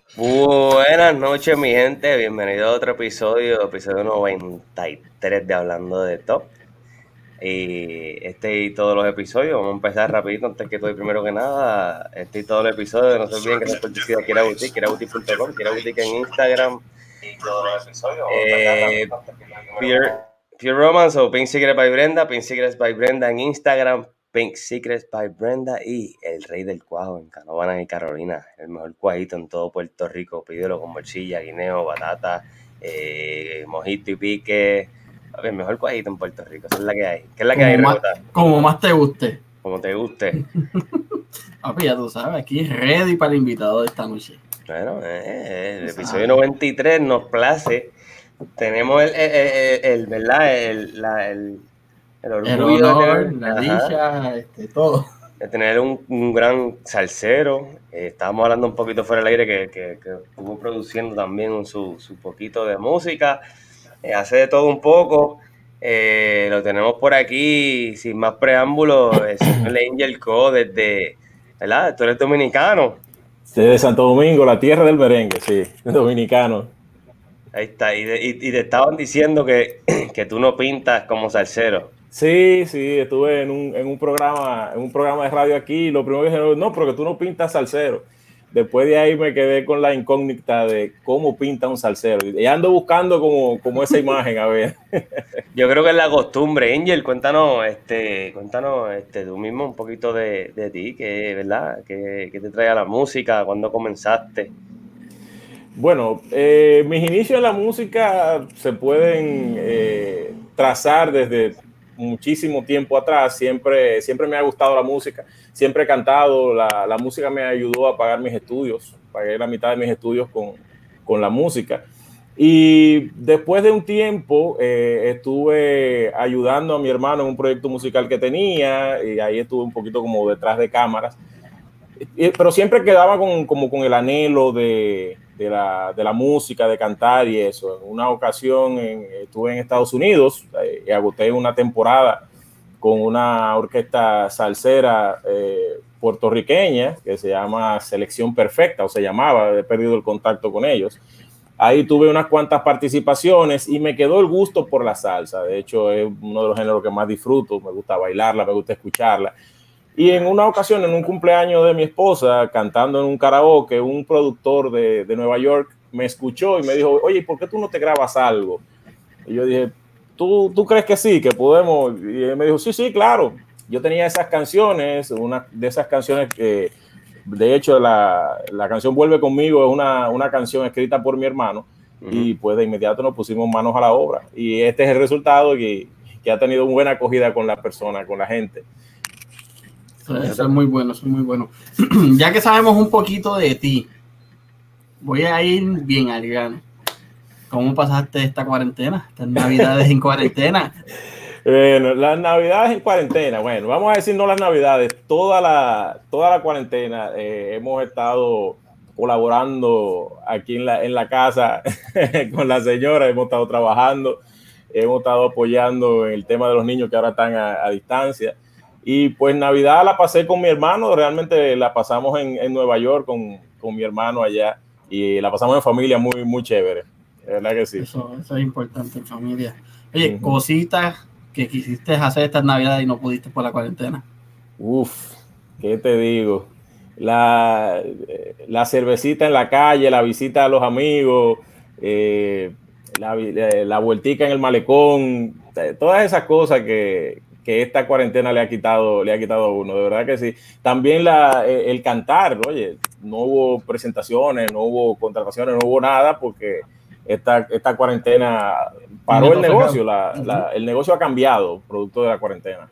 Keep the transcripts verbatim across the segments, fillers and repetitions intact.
Buenas noches, mi gente. Bienvenido a otro episodio, episodio noventa y tres de Hablando de Top. Y este y todos los episodios, vamos a empezar rapidito antes que todo y primero que nada. Este y todos los episodios, no se olviden que se pertenece a Kira Boutique, kira boutique punto com, Kira Boutique en Instagram. Y todos los episodios, eh, Pure, Pure Romance o Pink Secrets by Brenda, Pink Secrets by Brenda en Instagram, Pink Secrets by Brenda y el rey del cuajo en Canóvanas y Carolina, el mejor cuajito en todo Puerto Rico. Pídelo con morcilla, guineo, batata, eh, mojito y pique. El mejor cuajito en Puerto Rico, esa es la que hay. ¿Qué es la que como hay, más, Rebota? Como más te guste. Como te guste. Papi, ya tú sabes, aquí ready para el invitado de esta noche. Bueno, eh, el episodio noventa y tres nos place. Tenemos el, el, el, el ¿verdad? El, la, el, el orgullo el honor, de tener, la dicha, este, todo. De tener un, un gran salsero. Eh, estábamos hablando un poquito fuera del aire que, que, que estuvo produciendo también su, su poquito de música. Eh, hace de todo un poco. Eh, lo tenemos por aquí, sin más preámbulos, el señor Angel Co. desde, ¿verdad? Tú eres dominicano. Sí, de Santo Domingo, la tierra del merengue, sí, dominicano. Ahí está, y, de, y, y te estaban diciendo que, que tú no pintas como salsero. Sí, sí, estuve en un, en un programa, en un programa de radio aquí, y lo primero que dijeron, no, porque tú no pintas salsero. Después de ahí me quedé con la incógnita de cómo pinta un salsero. Y ando buscando como, como esa imagen, a ver. Yo creo que es la costumbre. Angel, cuéntanos, este, cuéntanos, este, tú mismo un poquito de, de ti, que, ¿verdad? ¿Qué, qué te trae a la música? ¿Cuándo comenzaste? Bueno, eh, mis inicios en la música se pueden eh, trazar desde muchísimo tiempo atrás. Siempre, siempre me ha gustado la música, siempre he cantado. La, la música me ayudó a pagar mis estudios, pagué la mitad de mis estudios con, con la música. Y después de un tiempo eh, estuve ayudando a mi hermano en un proyecto musical que tenía, y ahí estuve un poquito como detrás de cámaras. Pero siempre quedaba con, como con el anhelo de, de, la, de la música, de cantar y eso. En una ocasión en, estuve en Estados Unidos eh, y agoté una temporada con una orquesta salsera eh, puertorriqueña que se llama Selección Perfecta, o se llamaba, he perdido el contacto con ellos. Ahí tuve unas cuantas participaciones y me quedó el gusto por la salsa. De hecho, es uno de los géneros que más disfruto. Me gusta bailarla, me gusta escucharla. Y en una ocasión, en un cumpleaños de mi esposa, cantando en un karaoke, un productor de, de Nueva York me escuchó y me dijo, oye, ¿por qué tú no te grabas algo? Y yo dije, ¿tú, tú crees que sí, que podemos? Y él me dijo, sí, sí, claro. Yo tenía esas canciones, una de esas canciones que, de hecho, la, la canción Vuelve Conmigo es una, una canción escrita por mi hermano. Uh-huh. Y pues de inmediato nos pusimos manos a la obra. Y este es el resultado que, que ha tenido una buena acogida con la persona, con la gente. Eso es muy bueno, eso es muy bueno. Ya que sabemos un poquito de ti, voy a ir bien al grano. ¿Cómo pasaste esta cuarentena? Estas navidades en cuarentena. Bueno, las navidades en cuarentena, bueno, vamos a decir no las navidades, toda la, toda la cuarentena eh, hemos estado colaborando aquí en la, en la casa con la señora, hemos estado trabajando, hemos estado apoyando en el tema de los niños que ahora están a, a distancia. Y pues Navidad la pasé con mi hermano, realmente la pasamos en, en Nueva York con, con mi hermano allá y la pasamos en familia muy, muy chévere, de verdad que sí. Eso, eso es importante en familia. Oye, uh-huh. Cositas que quisiste hacer estas Navidades y no pudiste por la cuarentena. Uf, ¿qué te digo? La, la cervecita en la calle, la visita a los amigos, eh, la, la vueltica en el malecón, todas esas cosas que... que esta cuarentena le ha quitado, le ha quitado a uno, de verdad que sí. También la, el cantar, oye, no hubo presentaciones, no hubo contrataciones, no hubo nada, porque esta, esta cuarentena paró el negocio, la, uh-huh. la, el negocio ha cambiado producto de la cuarentena.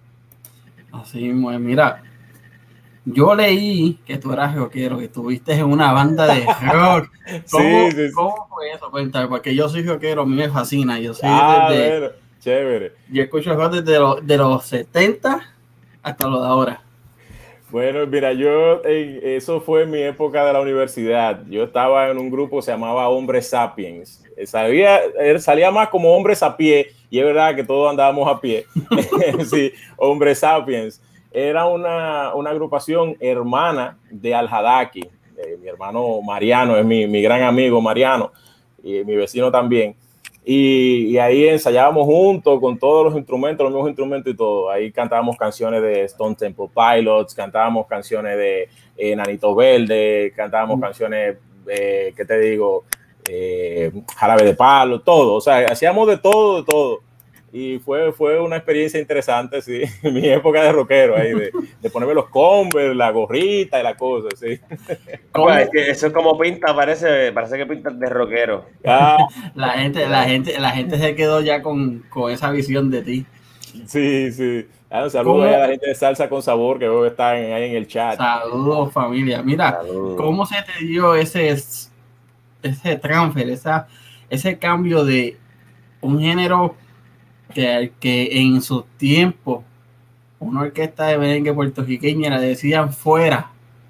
Así, mira, yo leí que tú eras rockero, que estuviste en una banda de rock. ¿Cómo, sí, sí, sí. ¿Cómo fue eso? Cuéntame, porque yo soy rockero, a mí me fascina, yo soy ah, desde... Bueno. Chévere. Yo escucho rock desde lo, de los setenta hasta lo de ahora. Bueno, mira, yo, eh, eso fue en mi época de la universidad. Yo estaba en un grupo que se llamaba Hombres Sapiens. Salía, salía más como Hombres a Pie, y es verdad que todos andábamos a pie. Sí, Hombres Sapiens. Era una, una agrupación hermana de Al Hadaki. eh, mi hermano Mariano, es mi, mi gran amigo Mariano, y mi vecino también. Y, y ahí ensayábamos juntos con todos los instrumentos, los mismos instrumentos y todo. Ahí cantábamos canciones de Stone Temple Pilots, cantábamos canciones de eh, Nanito Verde, cantábamos mm. canciones, eh, ¿qué te digo? Eh, Jarabe de Palo, todo. O sea, hacíamos de todo, de todo. Y fue, fue una experiencia interesante, sí, mi época de rockero, ahí, de, de ponerme los Converse, la gorrita y la cosa, sí. Pues es que eso es como pinta, parece, parece que pinta de rockero. Ah, la gente, la gente, la gente se quedó ya con, con esa visión de ti. Sí, sí. Ah, un saludo a la gente de Salsa con Sabor que veo que están ahí en el chat. Saludos, familia. Mira, Saludos. ¿Cómo se te dio ese, ese transfer, esa, ese cambio de un género que, que en su tiempo una orquesta de merengue puertorriqueña le decían fuera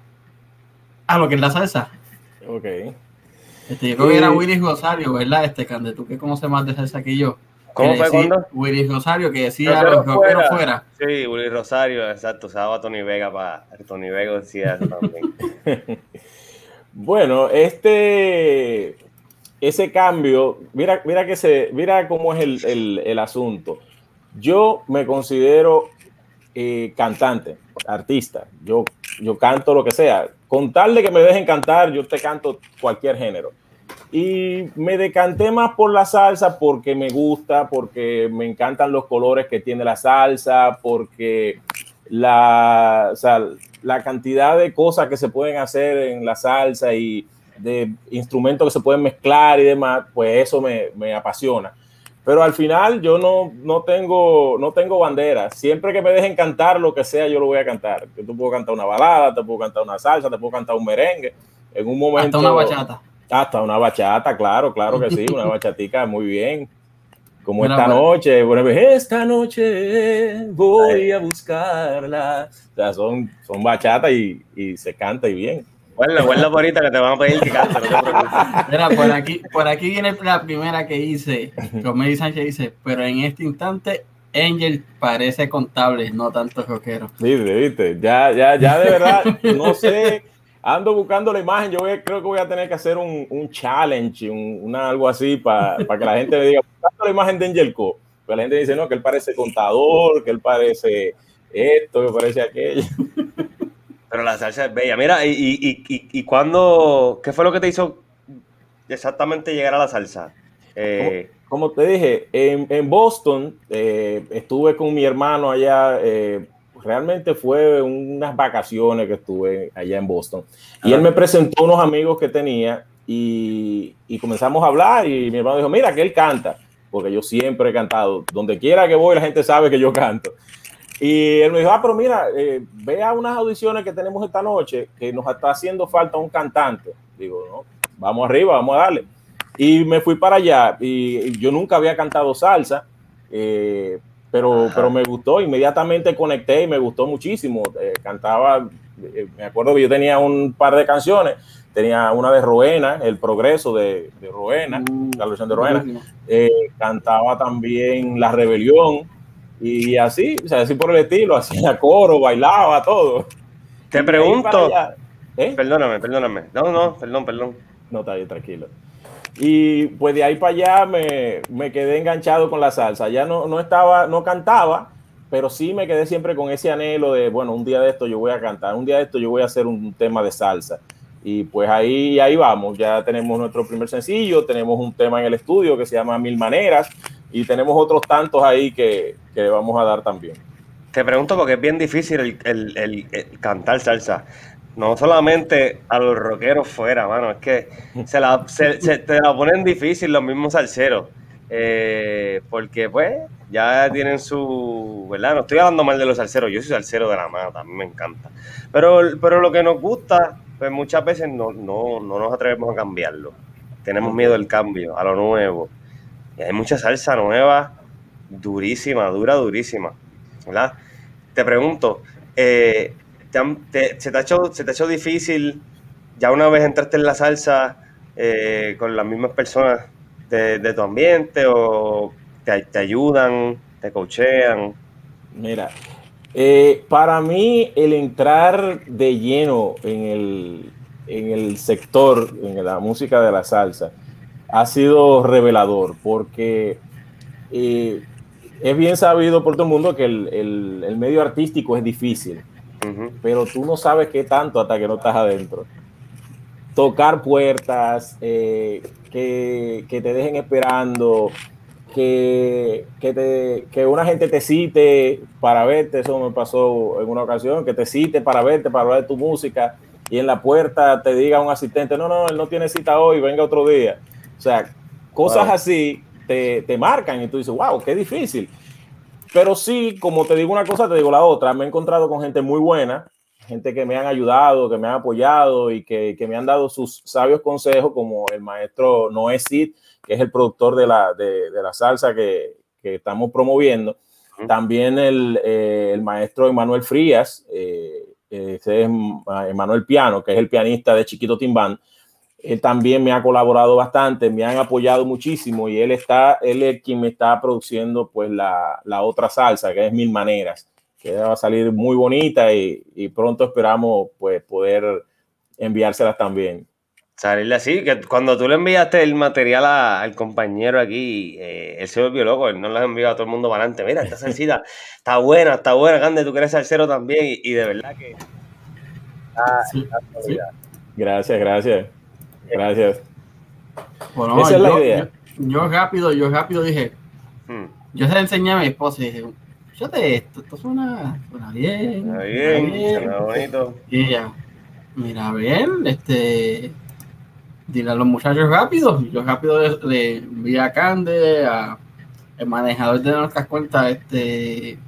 a lo que es la salsa? Ok. Este, yo creo que era Willy Rosario, ¿verdad? Este Cande, tú que conoces más de salsa que yo. ¿Cómo fue cuando? Willy Rosario, que decía los rockeros fuera. Sí, Willy Rosario, exacto. Usaba a Tony Vega para. Tony Vega decía eso también. Bueno, este. Ese cambio, mira, mira que se, mira cómo es el, el, el asunto. Yo me considero eh, cantante, artista. Yo, yo canto lo que sea. Con tal de que me dejen cantar, yo te canto cualquier género. Y me decanté más por la salsa porque me gusta, porque me encantan los colores que tiene la salsa, porque la, o sea, la cantidad de cosas que se pueden hacer en la salsa y de instrumentos que se pueden mezclar y demás, pues eso me, me apasiona. Pero al final yo no, no, tengo, no tengo bandera. Siempre que me dejen cantar lo que sea, yo lo voy a cantar. Yo te puedo cantar una balada, te puedo cantar una salsa, te puedo cantar un merengue. En un momento... Hasta una bachata. Hasta una bachata, claro, claro que sí. Una bachatica muy bien. Como Bueno, esta bueno. noche, bueno, esta noche voy a buscarla. O sea, son, son bachatas y, y se canta y bien. Guarda, guarda por ahorita que te van a pedir que cante, no te preocupes. Mira, por aquí, por aquí viene la primera que hice. Romero Sánchez dice, pero en este instante Angel parece contable, no tanto rockero. Viste, viste, ya, ya, ya de verdad, no sé, ando buscando la imagen, yo voy, creo que voy a tener que hacer un, un challenge, un, una, algo así, para pa que la gente me diga, buscando la imagen de Angel Co. Pero la gente dice, no, que él parece contador, que él parece esto, que parece aquello. Pero la salsa es bella. Mira, y, y, y, y cuándo, ¿qué fue lo que te hizo exactamente llegar a la salsa? Eh, como, como te dije, en, en Boston eh, estuve con mi hermano allá. Eh, realmente fue unas vacaciones que estuve allá en Boston. Y ah. él me presentó unos amigos que tenía y, y comenzamos a hablar. Y mi hermano dijo, mira, que él canta, porque yo siempre he cantado. Donde quiera que voy, la gente sabe que yo canto. Y él me dijo, ah, pero mira, eh, ve a unas audiciones que tenemos esta noche, que nos está haciendo falta un cantante. Digo, no, vamos arriba, vamos a darle. Y me fui para allá y yo nunca había cantado salsa, eh, pero, pero me gustó, inmediatamente conecté y me gustó muchísimo. Eh, cantaba, eh, me acuerdo que yo tenía un par de canciones, tenía una de Roena, El Progreso de, de Roena, uh, la versión de Roena. Eh, cantaba también La Rebelión. Y así, o sea, así por el estilo, hacía coro, bailaba, todo. Te pregunto, ¿Eh? perdóname, perdóname, no, no, perdón, perdón. No, está bien, tranquilo. Y pues de ahí para allá me, me quedé enganchado con la salsa. Ya no, no estaba, no cantaba, pero sí me quedé siempre con ese anhelo de, bueno, un día de esto yo voy a cantar, un día de esto yo voy a hacer un tema de salsa. Y pues ahí, ahí vamos, ya tenemos nuestro primer sencillo, tenemos un tema en el estudio que se llama Mil Maneras, y tenemos otros tantos ahí que, que vamos a dar también. Te pregunto porque es bien difícil el, el, el, el cantar salsa. No solamente a los rockeros fuera, mano, es que se la, se, se, te la ponen difícil los mismos salseros. Eh, porque pues ya tienen su, ¿verdad? No estoy hablando mal de los salseros, yo soy salsero de la mano, también me encanta. Pero, pero lo que nos gusta, pues muchas veces no, no, no nos atrevemos a cambiarlo. Tenemos miedo al cambio, a lo nuevo. Y hay mucha salsa nueva, durísima, dura, durísima, ¿verdad? Te pregunto, eh, te han, te, ¿se, te ha hecho, ¿se te ha hecho difícil, ya una vez entraste en la salsa, eh, con las mismas personas de, de tu ambiente, o te, te ayudan, te coachean? Mira, eh, para mí el entrar de lleno en el, en el sector, en la música de la salsa, ha sido revelador, porque eh, es bien sabido por todo el mundo que el, el, el medio artístico es difícil, uh-huh. pero tú no sabes qué tanto hasta que no estás adentro. Tocar puertas, eh, que, que te dejen esperando, que, que, te, que una gente te cite para verte, eso me pasó en una ocasión, que te cite para verte, para hablar de tu música, y en la puerta te diga un asistente, no, no, él no tiene cita hoy, venga otro día. O sea, cosas wow. así te, te marcan y tú dices, wow, qué difícil. Pero sí, como te digo una cosa, te digo la otra, me he encontrado con gente muy buena, gente que me han ayudado, que me han apoyado y que, que me han dado sus sabios consejos, como el maestro Noé Cid, que es el productor de la, de, de la salsa que, que estamos promoviendo. Uh-huh. También el, eh, el maestro Emanuel Frías, eh, ese es Emanuel Piano, que es el pianista de Chiquito Timbán. Él también me ha colaborado bastante, me han apoyado muchísimo y él, está, él es quien me está produciendo pues la, la otra salsa, que es Mil Maneras, que va a salir muy bonita y, y pronto esperamos pues poder enviárselas también. Salirle así, que cuando tú le enviaste el material a, al compañero aquí, eh, él se volvió loco, él no lo ha enviado a todo el mundo para adelante. Mira, esta salsita está buena, está buena, Cande, tú que eres salsero también y, y de verdad que... Ah, sí, sí. Gracias, gracias, gracias. Bueno, Esa yo, es la idea. Yo, yo rápido, yo rápido dije, hmm. yo se le enseñé a mi esposa y dije, fíjate esto, esto suena, suena bien. Suena bien, bien, suena bonito. Y ella, mira, bien, este, dile a los muchachos rápido. Yo rápido le, le envié a Cande, a el manejador de nuestras cuentas, este,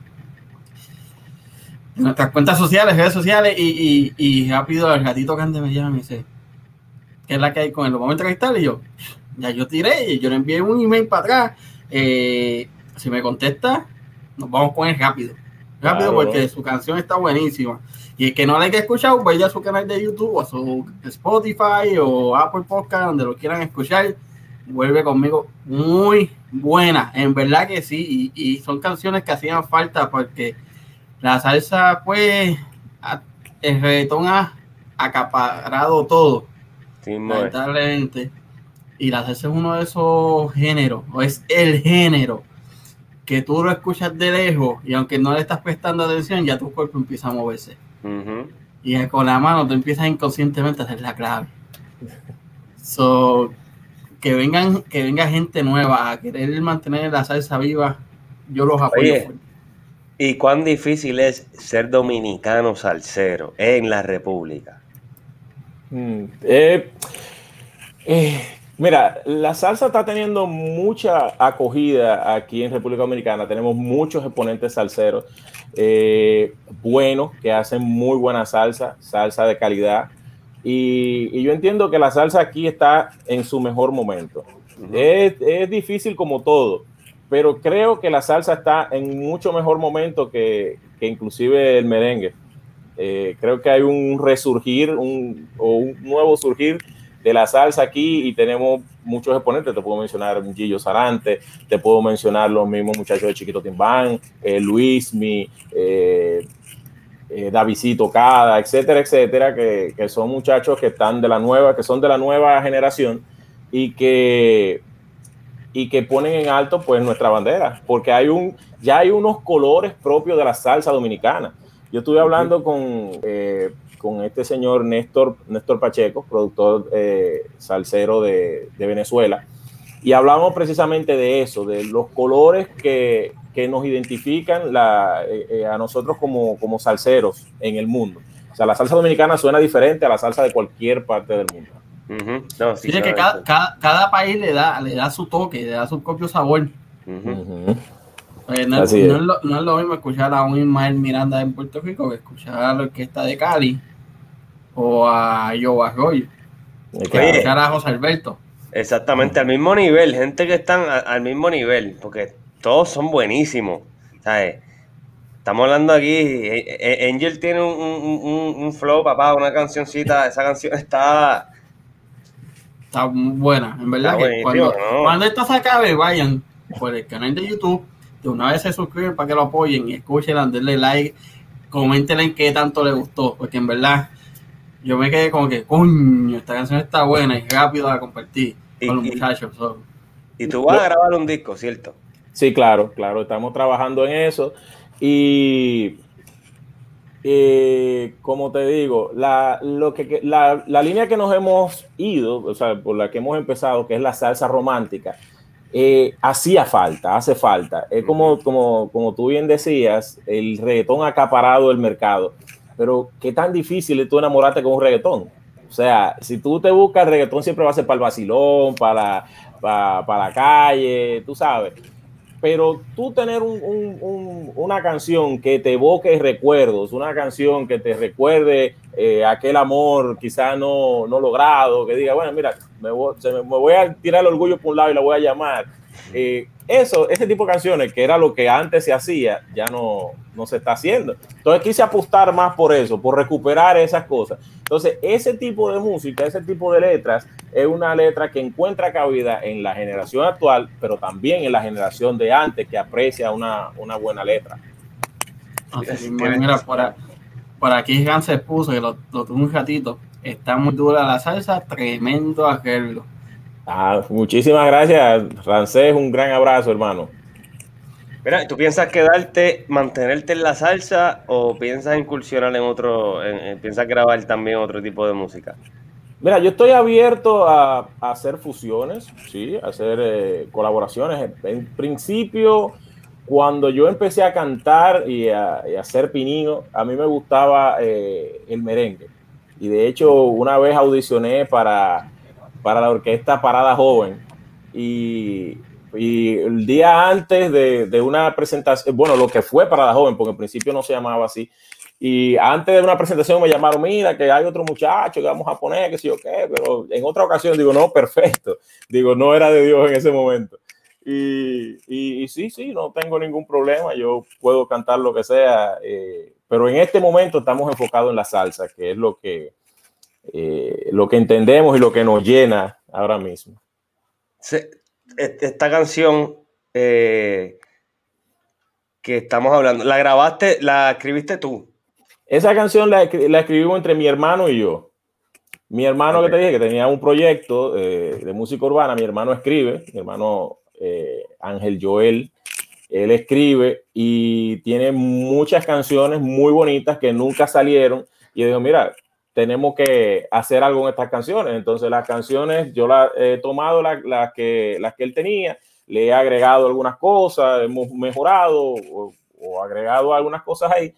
de nuestras cuentas sociales, redes sociales, y, y, y rápido al ratito Cande me llama y me dice, ¿qué es la que hay con él? ¿Lo vamos a entrevistar? Y yo, ya yo tiré, y yo le envié un email para atrás. Eh, si me contesta, nos vamos con él rápido. Rápido, claro. Porque su canción está buenísima. Y el que no la haya escuchado, vaya a su canal de YouTube, o a su Spotify, o Apple Podcast, donde lo quieran escuchar. Vuelve conmigo, muy buena. En verdad que sí. Y, y son canciones que hacían falta, porque la salsa, pues, el reggaetón ha acaparado todo. Sí, lamentablemente. Y la salsa es uno de esos géneros, o es el género que tú lo escuchas de lejos y aunque no le estás prestando atención, ya tu cuerpo empieza a moverse. Uh-huh. Y con la mano tú empiezas inconscientemente a hacer la clave. So, que vengan, que venga gente nueva a querer mantener la salsa viva, yo los apoyo. Oye, ¿y cuán difícil es ser dominicano salsero en la República? Mm, eh, eh. Mira, la salsa está teniendo mucha acogida aquí en República Dominicana. Tenemos muchos exponentes salseros eh, buenos que hacen muy buena salsa, salsa de calidad. Y, y yo entiendo que la salsa aquí está en su mejor momento. Uh-huh. Es, es difícil como todo, pero creo que la salsa está en mucho mejor momento que, que inclusive el merengue. Eh, creo que hay un resurgir un, o un nuevo surgir de la salsa aquí y tenemos muchos exponentes. Te puedo mencionar Gillo Sarante, te puedo mencionar los mismos muchachos de Chiquito Timbán, eh, Luismi, eh, eh, Davidcito Cada, etcétera, etcétera, que, que son muchachos que están de la nueva, que son de la nueva generación y que, y que ponen en alto pues nuestra bandera, porque hay un, ya hay unos colores propios de la salsa dominicana. Yo estuve hablando con eh, con este señor Néstor, Néstor Pacheco, productor eh, salsero de, de Venezuela, y hablamos precisamente de eso, de los colores que, que nos identifican la, eh, a nosotros como, como salseros en el mundo. O sea, la salsa dominicana suena diferente a la salsa de cualquier parte del mundo. Uh-huh. No, sí, sí, que cada, cada, cada país le da, le da su toque, le da su propio sabor. Uh-huh. Uh-huh. Eh, no, no, es. No, es lo, no es lo mismo escuchar a un Ismael Miranda en Puerto Rico que escuchar a la orquesta de Cali o a Joe Arroyo, que escuchar a José Alberto. Exactamente, al mismo nivel, gente que están a, al mismo nivel, porque todos son buenísimos, ¿sabes? Estamos hablando aquí, Angel tiene un, un, un flow, papá, una cancioncita, esa canción está... Está buena, en verdad que cuando, ¿no? cuando esto se acabe, vayan por el canal de YouTube, de una vez se suscriben para que lo apoyen y escuchen, denle like, coméntenle en qué tanto les gustó, porque en verdad yo me quedé como que, coño, esta canción está buena y rápido la compartí con los y, muchachos. So. Y tú vas a grabar un disco, ¿cierto? Sí, claro, claro, estamos trabajando en eso. Y eh, como te digo, la, lo que, la, la línea que nos hemos ido, o sea, por la que hemos empezado, que es la salsa romántica, eh, hacía falta, hace falta. Es como, como, como tú bien decías, el reggaetón ha acaparado el mercado, pero qué tan difícil es tú enamorarte con un reggaetón. O sea, si tú te buscas el reggaetón, siempre va a ser para el vacilón, para la, para, para la calle, tú sabes. Pero tú tener un, un, un, una canción que te evoque recuerdos, una canción que te recuerde eh, aquel amor quizá no, no logrado, que diga, bueno, mira, me voy, se me, me voy a tirar el orgullo por un lado y la voy a llamar. Eh, eso, ese tipo de canciones, que era lo que antes se hacía, ya no, no se está haciendo. Entonces quise apostar más por eso, por recuperar esas cosas. Entonces, ese tipo de música, ese tipo de letras, es una letra que encuentra cabida en la generación actual, pero también en la generación de antes, que aprecia una, una buena letra. Así, mira, por, a, por aquí Jan se puso, que lo, lo tuve un ratito. Está muy dura la salsa, tremendo arreglo. Ah, muchísimas gracias, Rancés, un gran abrazo, hermano. Mira, ¿tú piensas quedarte, mantenerte en la salsa o piensas incursionar en otro, en, en, piensas grabar también otro tipo de música? Mira, yo estoy abierto a, a hacer fusiones, sí, a hacer eh, colaboraciones. En principio, cuando yo empecé a cantar y a, y a hacer pinino, a mí me gustaba eh, el merengue. Y de hecho, una vez audicioné para, para la orquesta Parada Joven. Y, y el día antes de, de una presentación, bueno, lo que fue Parada Joven, porque en principio no se llamaba así. Y antes de una presentación me llamaron, mira, que hay otro muchacho que vamos a poner, que sí o qué, pero en otra ocasión digo, no, perfecto. Digo, no era de Dios en ese momento. Y, y, y sí, sí, no tengo ningún problema, yo puedo cantar lo que sea, eh, pero en este momento estamos enfocados en la salsa, que es lo que, eh, lo que entendemos y lo que nos llena ahora mismo. Esta canción eh, que estamos hablando, ¿la grabaste, la escribiste tú? Esa canción la, la escribimos entre mi hermano y yo. Mi hermano, okay, que te dije que tenía un proyecto eh, de música urbana, mi hermano escribe, mi hermano eh, Ángel Joel, él escribe y tiene muchas canciones muy bonitas que nunca salieron. Y yo digo, mira, tenemos que hacer algo en estas canciones. Entonces las canciones, yo las he tomado las, las, que, las que él tenía, le he agregado algunas cosas, hemos mejorado o, o agregado algunas cosas ahí.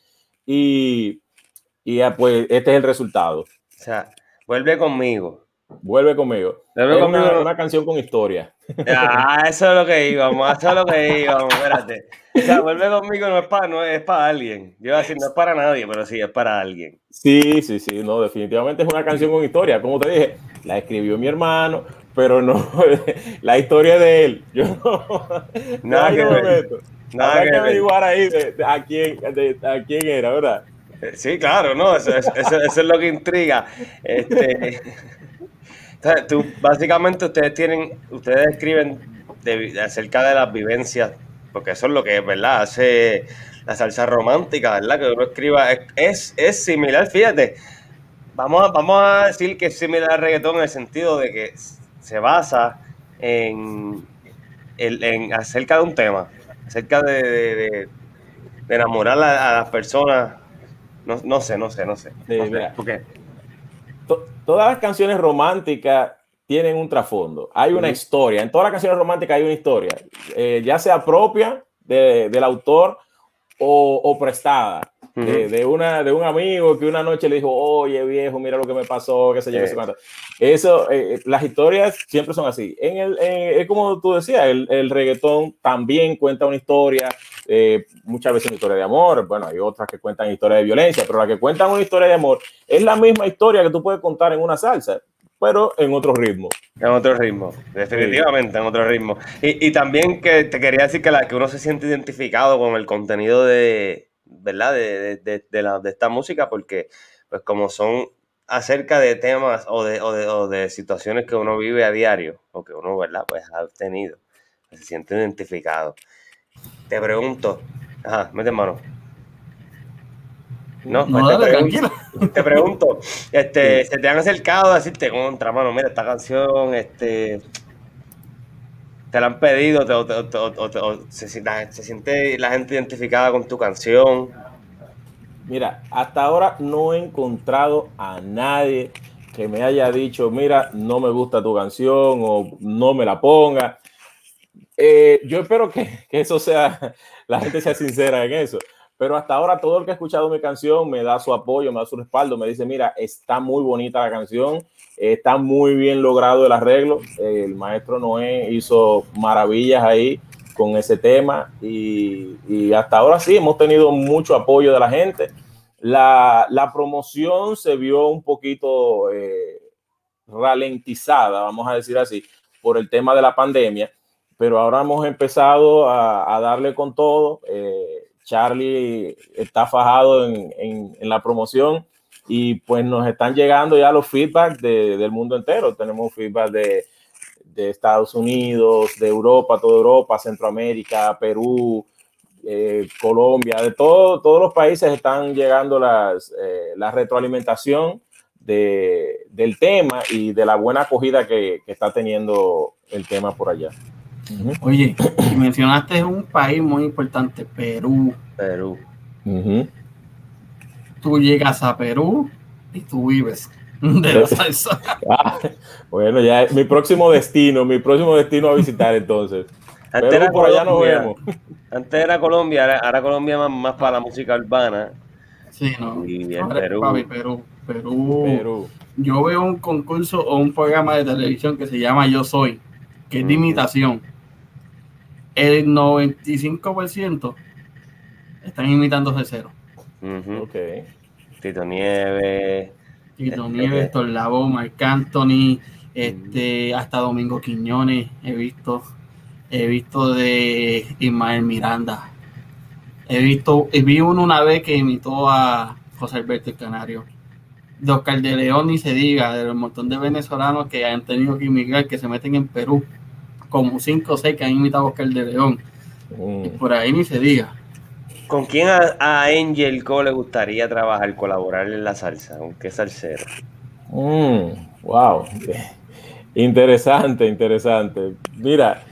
Y, y ya, pues este es el resultado. O sea, vuelve conmigo. Vuelve conmigo. Vuelve es conmigo. Una, una canción con historia. Ah, eso es lo que íbamos, eso es lo que íbamos, espérate. O sea, vuelve conmigo no es para, no es para alguien. Yo iba a decir, no es para nadie, pero sí, es para alguien. Sí, sí, sí, no, definitivamente es una canción con historia. Como te dije, la escribió mi hermano, pero no, la historia de él. Yo no, nada que me ver. meto. Nada Habrá que, que averiguar ahí de, de a, quién, de, a quién era, ¿verdad? Sí, claro, no, eso, eso, eso, eso es lo que intriga. Este, entonces, tú, básicamente ustedes tienen, ustedes escriben de, de acerca de las vivencias, porque eso es lo que es, ¿verdad? Hace la salsa romántica, ¿verdad? Que uno escriba, es, es, es similar, fíjate, vamos a, vamos a decir que es similar al reggaetón en el sentido de que se basa en, en, en acerca de un tema, acerca de, de, de, de enamorar a, a las personas. No, no sé, no sé, no sé. Sí, no sé. mira, ¿Por qué? To, todas las canciones románticas tienen un trasfondo. Hay una uh-huh. historia. En todas las canciones románticas hay una historia. Eh, ya sea propia de, del autor o, o prestada. Uh-huh. De, de, una, de un amigo que una noche le dijo, oye viejo, mira lo que me pasó, qué sé yo, qué sé cuánto. Eso, eh, las historias siempre son así. En el, en, es como tú decías, el, el reggaetón también cuenta una historia, eh, muchas veces una historia de amor, bueno, hay otras que cuentan historias de violencia, pero la que cuentan una historia de amor es la misma historia que tú puedes contar en una salsa, pero en otro ritmo. En otro ritmo, definitivamente, sí. En otro ritmo. Y, y también que te quería decir que, la, que uno se siente identificado con el contenido de, ¿verdad? De, de, de, de, la, de esta música, porque pues como son acerca de temas o de, o, de, o de situaciones que uno vive a diario, o que uno, ¿verdad? Pues ha tenido, se siente identificado. Te pregunto, ajá, mete mano. No, no, pues dale, te, pregunto, tranquilo. te pregunto, este, ¿se te han acercado a decirte contra, mano, mira, esta canción, este, te la han pedido, te, o, te, o, o, o, o se, la, se siente la gente identificada con tu canción? Mira, hasta ahora no he encontrado a nadie que me haya dicho, mira, no me gusta tu canción o no me la ponga. Eh, yo espero que, que eso sea, la gente sea sincera en eso. Pero hasta ahora todo el que ha escuchado mi canción me da su apoyo, me da su respaldo, me dice, mira, está muy bonita la canción, está muy bien logrado el arreglo. El maestro Noé hizo maravillas ahí con ese tema y, y hasta ahora sí, hemos tenido mucho apoyo de la gente. La, la promoción se vio un poquito eh, ralentizada, vamos a decir así, por el tema de la pandemia, pero ahora hemos empezado a, a darle con todo. Eh, Charlie está fajado en, en, en la promoción y pues nos están llegando ya los feedback de, del mundo entero. Tenemos feedback de, de Estados Unidos, de Europa, toda Europa, Centroamérica, Perú, eh, Colombia, de todo, todos los países están llegando las, eh, la retroalimentación de, del tema y de la buena acogida que, que está teniendo el tema por allá. Uh-huh. Oye, y mencionaste un país muy importante, Perú. Perú. Uh-huh. Tú llegas a Perú y tú vives de la salsa. Ah, bueno, ya mi próximo destino, mi próximo destino a visitar entonces. Antes Perú, era por allá nos vemos. Antes era Colombia, ahora, ahora Colombia más, más para la música urbana. Sí, no. Y el Perú. Papi, Perú. Perú. Perú. Yo veo un concurso o un programa de televisión que se llama Yo Soy, que es de imitación. El noventa y cinco por ciento están imitando de cero. Uh-huh. Okay. Tito Nieves. Tito este... Nieves, Héctor Lavoe, Marc Anthony, este, hasta Domingo Quiñones he visto. He visto de Ismael Miranda. He visto, vi uno una vez que imitó a José Alberto el Canario. De Oscar de León ni se diga, del montón de venezolanos que han tenido que emigrar, que se meten en Perú, como cinco o seis que han imitado a Oscar de León. Mm. Y por ahí ni se diga. ¿Con quién a, a Angel Cole le gustaría trabajar, colaborar en la salsa? ¿Con qué salsero? Mm, wow. Interesante, interesante. Mira,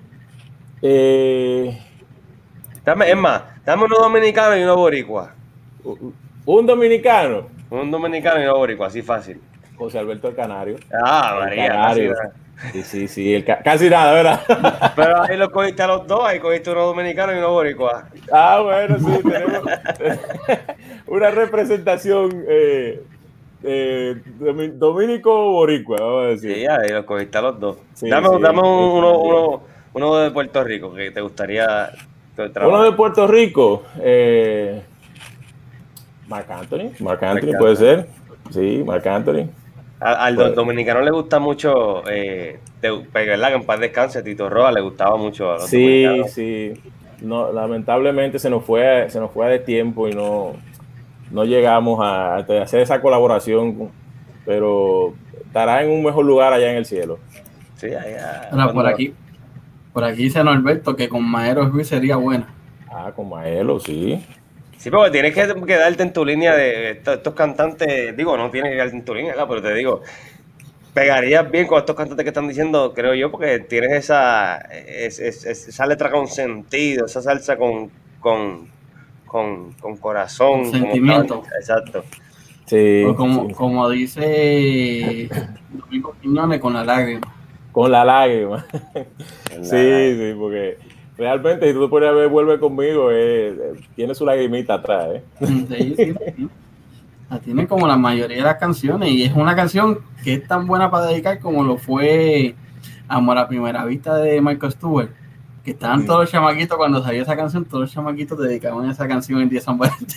eh... dame, es más, dame uno dominicano y uno boricua. Un dominicano. Un dominicano y uno boricua, así fácil. José Alberto el Canario. Ah, el María, Canario. Casi nada. Sí, sí, sí, el ca casi nada, ¿verdad? Pero ahí los cogiste a los dos, ahí cogiste uno dominicano y uno boricua. Ah, bueno, sí, tenemos una representación eh, eh, dominico-boricua, vamos a decir. Sí, ahí los cogiste a los dos. Sí, dame sí, dame un, uno, uno, uno de Puerto Rico que te gustaría trabajar. Uno de Puerto Rico, eh, Marc Anthony, Marc Anthony Marc puede ser, sí, Marc Anthony. A, al pues, dominicano le gusta mucho, eh, de, ¿verdad? Que en paz descanse, Tito Roa le gustaba mucho a los sí, dominicanos. Sí, no, lamentablemente se nos fue, se nos fue de tiempo y no, no llegamos a, a hacer esa colaboración, pero estará en un mejor lugar allá en el cielo. Sí, allá. Bueno, por aquí, por aquí dice Norberto que con Maelo Ruiz sería buena. Ah, con Maelo, sí. Sí, porque tienes que quedarte en tu línea de estos, estos cantantes, digo, no tienes que quedarte en tu línea acá, pero te digo, pegarías bien con estos cantantes que están diciendo, creo yo, porque tienes esa, es, es, es, esa letra con sentido, esa salsa con, con, con, con corazón. Con sentimiento. Como, exacto. Sí, como, sí. como dice Domingo Quiñones, con la lágrima. Con la lágrima. Sí, sí, porque realmente si tú te pones a ver Vuelve Conmigo, eh, tiene su lagrimita atrás. ¿eh? Sí, sí, sí. La tiene como la mayoría de las canciones y es una canción que es tan buena para dedicar como lo fue Amor a Primera Vista de Michael Stewart, que estaban sí. todos los chamaquitos cuando salió esa canción, todos los chamaquitos dedicaban esa canción el día de San Valentín.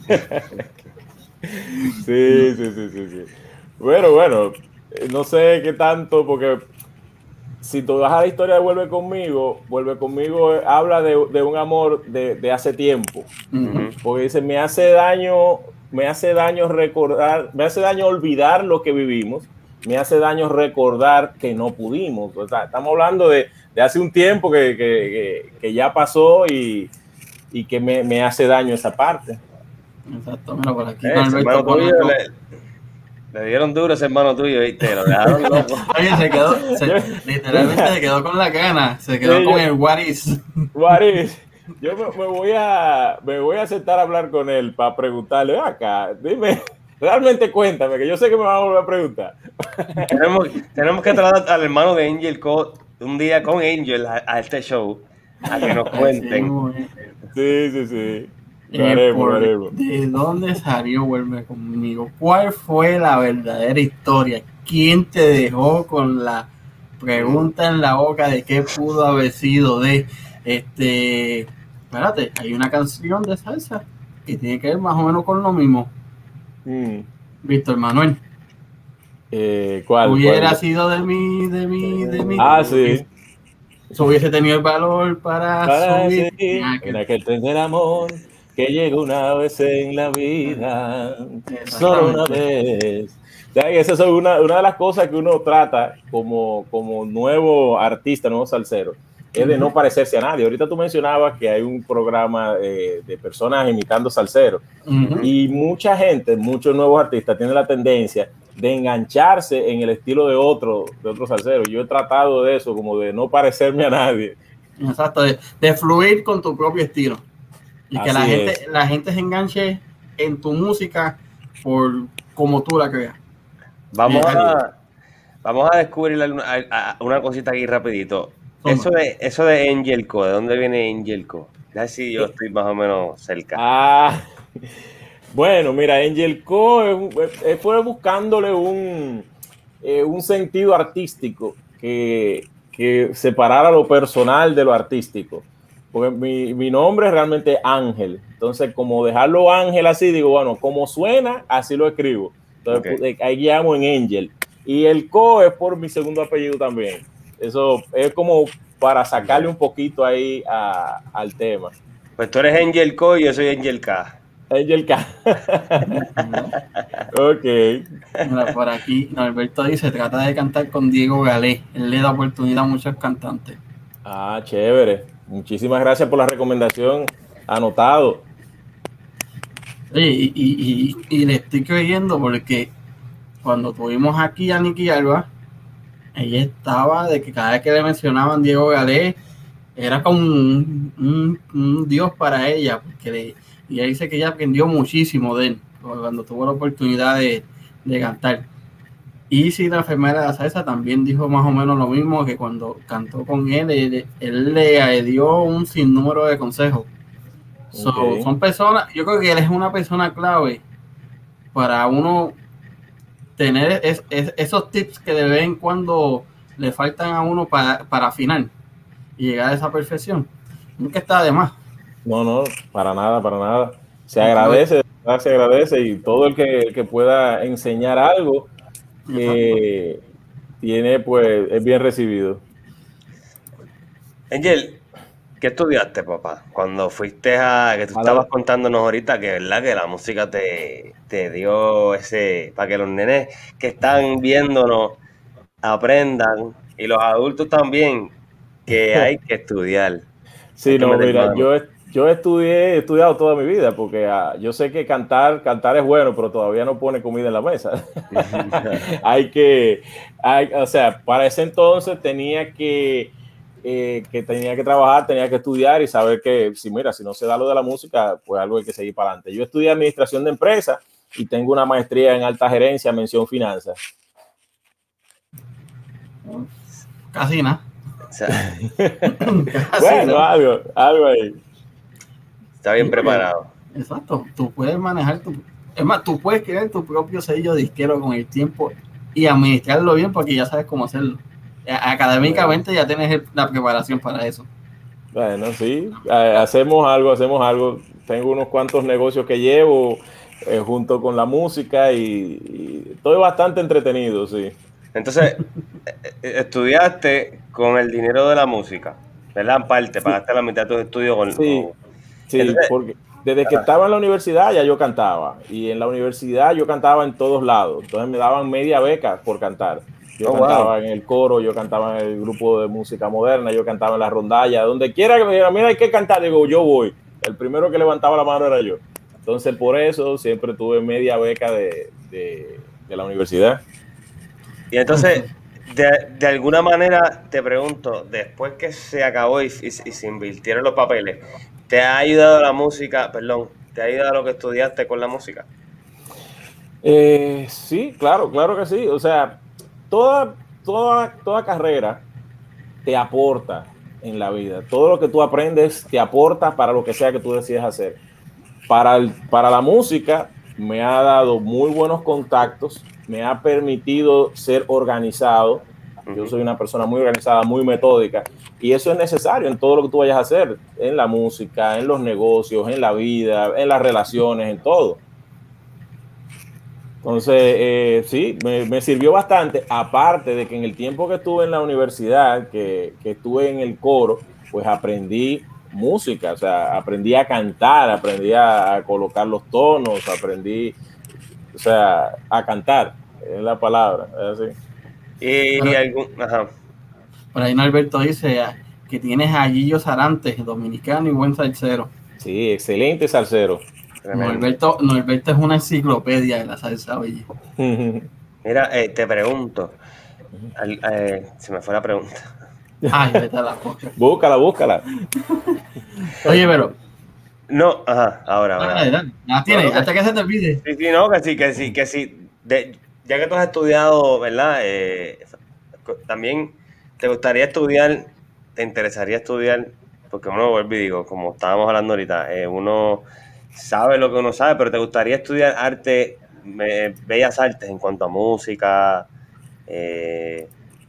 Sí, sí, sí, sí, sí. Bueno, bueno, no sé qué tanto, porque si tú vas a la historia de Vuelve Conmigo, Vuelve Conmigo habla de, de un amor de, de hace tiempo. Uh-huh. Porque dice, me hace daño, me hace daño recordar, me hace daño olvidar lo que vivimos, me hace daño recordar que no pudimos. O sea, estamos hablando de, de hace un tiempo que, que, que, que ya pasó y, y que me, me hace daño esa parte. Exacto, mira por aquí. Eh, ese hermano tuyo le, le dieron duro a ese hermano tuyo, ¿viste? Lo dejaron loco. Oye, se quedó, se, literalmente se quedó con la gana, se quedó sí, con yo, el what is. What is. Yo me, me voy a me voy a sentar a hablar con él para preguntarle, acá, dime, realmente cuéntame, que yo sé que me van a volver a preguntar. Tenemos, tenemos que traer al hermano de Angel Co un día con Angel a, a este show, a que nos cuenten. Sí, sí, sí. Lo haremos, lo haremos. ¿De dónde salió Vuelve Conmigo? ¿Cuál fue la verdadera historia? ¿Quién te dejó con la pregunta en la boca de qué pudo haber sido de este? Espérate, hay una canción de salsa que tiene que ver más o menos con lo mismo. Mm. Víctor Manuel. Eh, ¿Cuál? Hubiera ¿Cuál? sido de mí, de mí, de mí. Ah, sí. Eso hubiese tenido el valor para, para subir. En aquel tren del amor que llega una vez en la vida, solo una vez. Ya, esa es una, una de las cosas que uno trata como, como nuevo artista, nuevo salsero, es de no parecerse a nadie. Ahorita tú mencionabas que hay un programa eh, de personas imitando salseros, uh-huh. y mucha gente, muchos nuevos artistas tienen la tendencia de engancharse en el estilo de otro, de otro salsero. Yo he tratado de eso, como de no parecerme a nadie. Exacto, de, de fluir con tu propio estilo. Y Así que la gente, la gente se enganche en tu música por como tú la creas. Vamos a, vamos a descubrir una, una cosita aquí rapidito. Eso de, eso de Angel Co, ¿de dónde viene Angel Co? Ya si yo estoy más o menos cerca. Ah, bueno, mira, Angel Co eh, fue buscándole un, eh, un sentido artístico que, que separara lo personal de lo artístico. Porque mi, mi nombre es realmente Ángel. Entonces, como dejarlo Ángel así, digo, bueno, como suena, así lo escribo. Entonces, okay. Ahí llamo en Angel. Y el Co es por mi segundo apellido también. Eso es como para sacarle un poquito ahí a, al tema. Pues tú eres Angel Co y yo soy Angel K. Angel K. Ok. Mira, por aquí, Norberto dice, trata de cantar con Diego Galé. Él le da oportunidad a muchos cantantes. Ah, chévere. Muchísimas gracias por la recomendación. Anotado. Oye, y, y, y, y le estoy creyendo porque cuando tuvimos aquí a Nicky Alba, ella estaba de que cada vez que le mencionaban Diego Galé, era como un, un, un dios para ella, porque le, y ella dice que ella aprendió muchísimo de él cuando tuvo la oportunidad de, de cantar. Y si la enfermera de la salsa también dijo más o menos lo mismo, que cuando cantó con él, él, él le dio un sinnúmero de consejos. So, okay. Son personas, yo creo que él es una persona clave para uno tener es, es, esos tips que de vez en cuando le faltan a uno para, para afinar y llegar a esa perfección. Nunca está de más. No, no, para nada, para nada. Se agradece, se agradece y todo el que, el que pueda enseñar algo eh, tiene, pues, es bien recibido. Angel, ¿qué estudiaste, papá? Cuando fuiste a, que tú estabas contándonos ahorita que verdad que la música te, te dio ese, para que los nenes que están viéndonos aprendan, y los adultos también, que hay que estudiar. Sí, no, mira, yo, yo estudié, he estudiado toda mi vida, porque uh, yo sé que cantar, cantar es bueno, pero todavía no pone comida en la mesa. Hay que, hay, o sea, para ese entonces tenía que, eh, que tenía que trabajar, tenía que estudiar y saber que, si mira, si no se da lo de la música, pues algo hay que seguir para adelante. Yo estudié administración de empresas y tengo una maestría en alta gerencia, mención finanzas. Casi nada. O sea, bueno, ¿no? algo, algo ahí. Está bien preparado. Exacto. Tú puedes manejar tu... Es más, tú puedes crear tu propio sello disquero con el tiempo y administrarlo bien porque ya sabes cómo hacerlo. Académicamente bueno. Ya tienes la preparación para eso. Bueno, sí. Hacemos algo, hacemos algo. Tengo unos cuantos negocios que llevo eh, junto con la música y, y estoy bastante entretenido, sí. Entonces, estudiaste con el dinero de la música, ¿verdad? En parte, sí. Pagaste la mitad de tus estudios con... Sí, con... sí, Entonces, porque desde que estaba en la universidad ya yo cantaba. Y en la universidad yo cantaba en todos lados. Entonces me daban media beca por cantar. Yo oh, cantaba wow. en el coro, yo cantaba en el grupo de música moderna, yo cantaba en la rondalla. Donde quiera que me digan, mira, hay que cantar, digo, yo voy. El primero que levantaba la mano era yo. Entonces, por eso siempre tuve media beca de, de, de la universidad. Y entonces, de, de alguna manera, te pregunto, después que se acabó y, y, y se invirtieron los papeles, ¿te ha ayudado la música, perdón, te ha ayudado lo que estudiaste con la música? Eh, sí, claro, claro que sí. O sea, toda, toda, toda carrera te aporta en la vida. Todo lo que tú aprendes te aporta para lo que sea que tú decidas hacer. Para, el, para la música me ha dado muy buenos contactos, me ha permitido ser organizado. Yo soy una persona muy organizada, muy metódica, y eso es necesario en todo lo que tú vayas a hacer, en la música, en los negocios, en la vida, en las relaciones, en todo. Entonces, eh, sí, me, me sirvió bastante, aparte de que en el tiempo que estuve en la universidad, que, que estuve en el coro, pues aprendí música, o sea, aprendí a cantar, aprendí a, a colocar los tonos, aprendí, o sea, a cantar, es la palabra, es así. Y, Pero, y algún, ajá. por ahí Norberto dice que tienes a Gillo Sarante, dominicano y buen salsero. Sí, excelente salsero. Norberto, Norberto es una enciclopedia de la salsa, oye. Mira, eh, te pregunto, al, eh, se me fue la pregunta. Ay, vete a la boca. Búscala, búscala. Oye, pero... No, ajá, ahora, ahora. Dale, dale. La tienes, no, no, hasta que se te olvide. Sí, sí, no, que sí, que sí, que sí. De, ya que tú has estudiado, ¿verdad? Eh, también te gustaría estudiar, te interesaría estudiar, porque uno vuelve y digo, como estábamos hablando ahorita, eh, uno sabe lo que uno sabe, pero te gustaría estudiar arte, eh, bellas artes en cuanto a música, eh,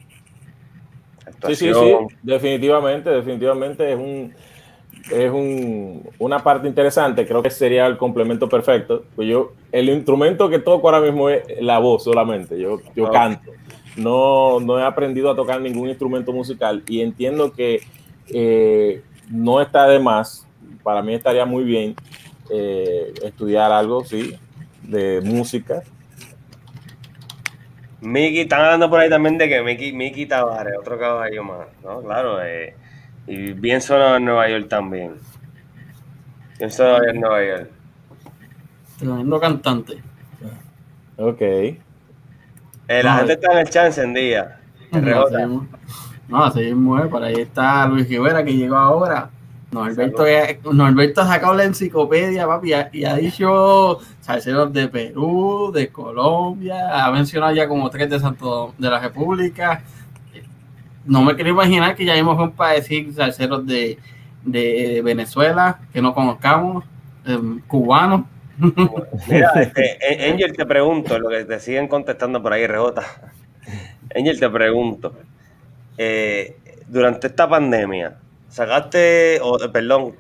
actuación. Sí, sí, sí, definitivamente, definitivamente es un... es un, una parte interesante, creo que sería el complemento perfecto. Pues yo, el instrumento que toco ahora mismo es la voz solamente, yo, yo okay. canto, no, no he aprendido a tocar ningún instrumento musical y entiendo que eh, no está de más, para mí estaría muy bien eh, estudiar algo, sí, de música. Miki, están hablando por ahí también de que Miki, Miki Tavares, otro caballo más, ¿no? Claro, eh, y bien sonado en Nueva York también. Bien sonado en Nueva York. Tremendo cantante. Ok. Eh, la no, gente está en el chat encendida. No, seguimos, no, seguimos, por ahí está Luis Rivera que llegó ahora. Norberto, Norberto ha sacado la enciclopedia, papi, y ha dicho salseros de Perú, de Colombia, ha mencionado ya como tres de Santo de la República. No me quiero imaginar que ya hemos para decir salseros de, de Venezuela, que no conozcamos, eh, cubanos. Mira, este, Angel, te pregunto, lo que te siguen contestando por ahí, R J. Angel, te pregunto, eh, durante esta pandemia, sacaste, o perdón,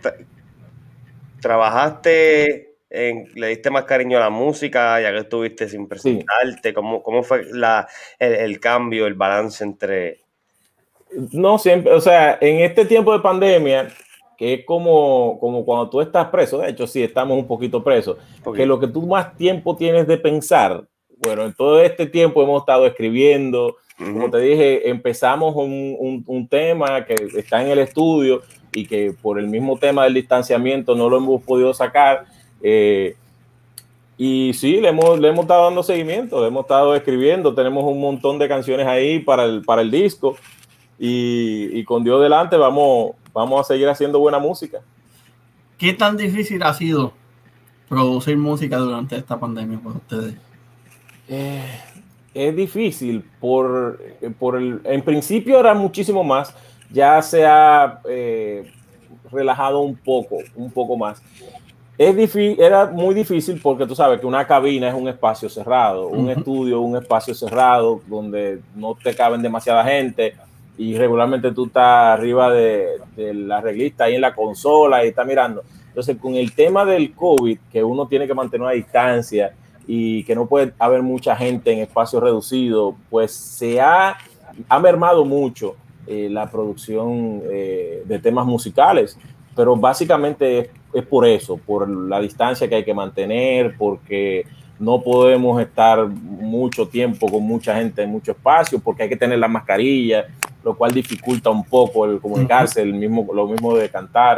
trabajaste, en, le diste más cariño a la música, ya que estuviste sin presentarte, sí. ¿Cómo, cómo fue la, el, el cambio, el balance entre...? No siempre, o sea, en este tiempo de pandemia, que es como, como cuando tú estás preso, de hecho sí, estamos un poquito presos, porque lo que tú más tiempo tienes de pensar, bueno, en todo este tiempo hemos estado escribiendo, uh-huh. Como te dije, empezamos un, un, un tema que está en el estudio y que por el mismo tema del distanciamiento no lo hemos podido sacar, eh, y sí, le hemos, le hemos estado dando seguimiento, le hemos estado escribiendo, tenemos un montón de canciones ahí para el, para el disco, y, y con Dios delante vamos, vamos a seguir haciendo buena música. ¿Qué tan difícil ha sido producir música durante esta pandemia para ustedes? Eh, es difícil, por, por el, en principio era muchísimo más, ya se ha eh, relajado un poco, un poco más. Es difícil, era muy difícil porque tú sabes que una cabina es un espacio cerrado, un uh-huh. estudio, un espacio cerrado donde no te caben demasiada gente y regularmente tú estás arriba de, de la reglista ahí en la consola y estás mirando. Entonces, con el tema del COVID, que uno tiene que mantener una distancia y que no puede haber mucha gente en espacios reducidos, pues se ha, ha mermado mucho eh, la producción eh, de temas musicales, pero básicamente es, es por eso, por la distancia que hay que mantener, porque no podemos estar mucho tiempo con mucha gente en mucho espacio, porque hay que tener la mascarilla, lo cual dificulta un poco el comunicarse, el mismo, lo mismo de cantar.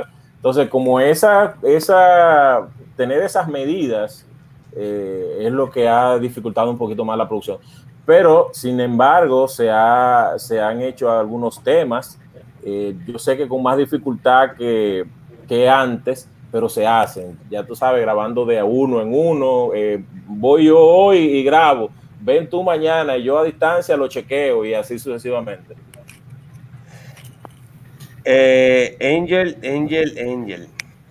Entonces, como esa, esa, tener esas medidas eh, es lo que ha dificultado un poquito más la producción. Pero, sin embargo, se, ha, se han hecho algunos temas, eh, yo sé que con más dificultad que, que antes, pero se hacen. Ya tú sabes, grabando de uno en uno, eh, voy yo hoy y grabo, ven tú mañana y yo a distancia lo chequeo y así sucesivamente. Eh, Angel, Angel, Angel.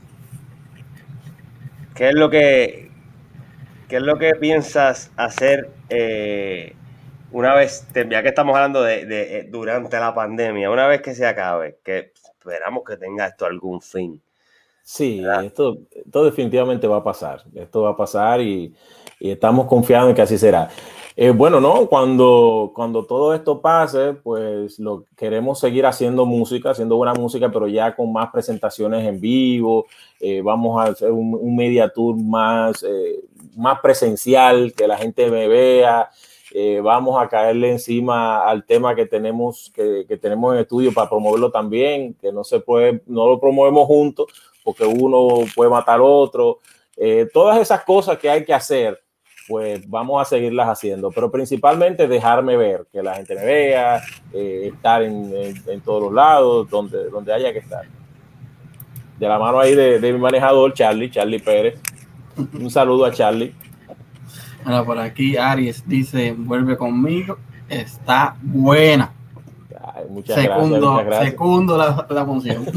¿Qué es lo que, qué es lo que piensas hacer eh, una vez, ya que estamos hablando de, de, de durante la pandemia, una vez que se acabe, que esperamos que tenga esto algún fin? Sí, esto, esto definitivamente va a pasar. Esto va a pasar y, y estamos confiados en que así será. Eh, bueno, no, cuando, cuando todo esto pase, pues lo queremos seguir haciendo música, haciendo buena música, pero ya con más presentaciones en vivo. Eh, vamos a hacer un, un media tour más, eh, más presencial, que la gente me vea. Eh, vamos a caerle encima al tema que tenemos, que, que tenemos en estudio para promoverlo también, que no se puede, no lo promovemos juntos porque uno puede matar al otro. Eh, todas esas cosas que hay que hacer, pues vamos a seguirlas haciendo, pero principalmente dejarme ver, que la gente me vea, eh, estar en, en, en todos los lados, donde, donde haya que estar. De la mano ahí de, de mi manejador, Charlie, Charlie Pérez. Un saludo a Charlie. Ahora por aquí Aries dice, vuelve conmigo, está buena. Ay, muchas secundo, gracias, muchas gracias. Secundo la, la función.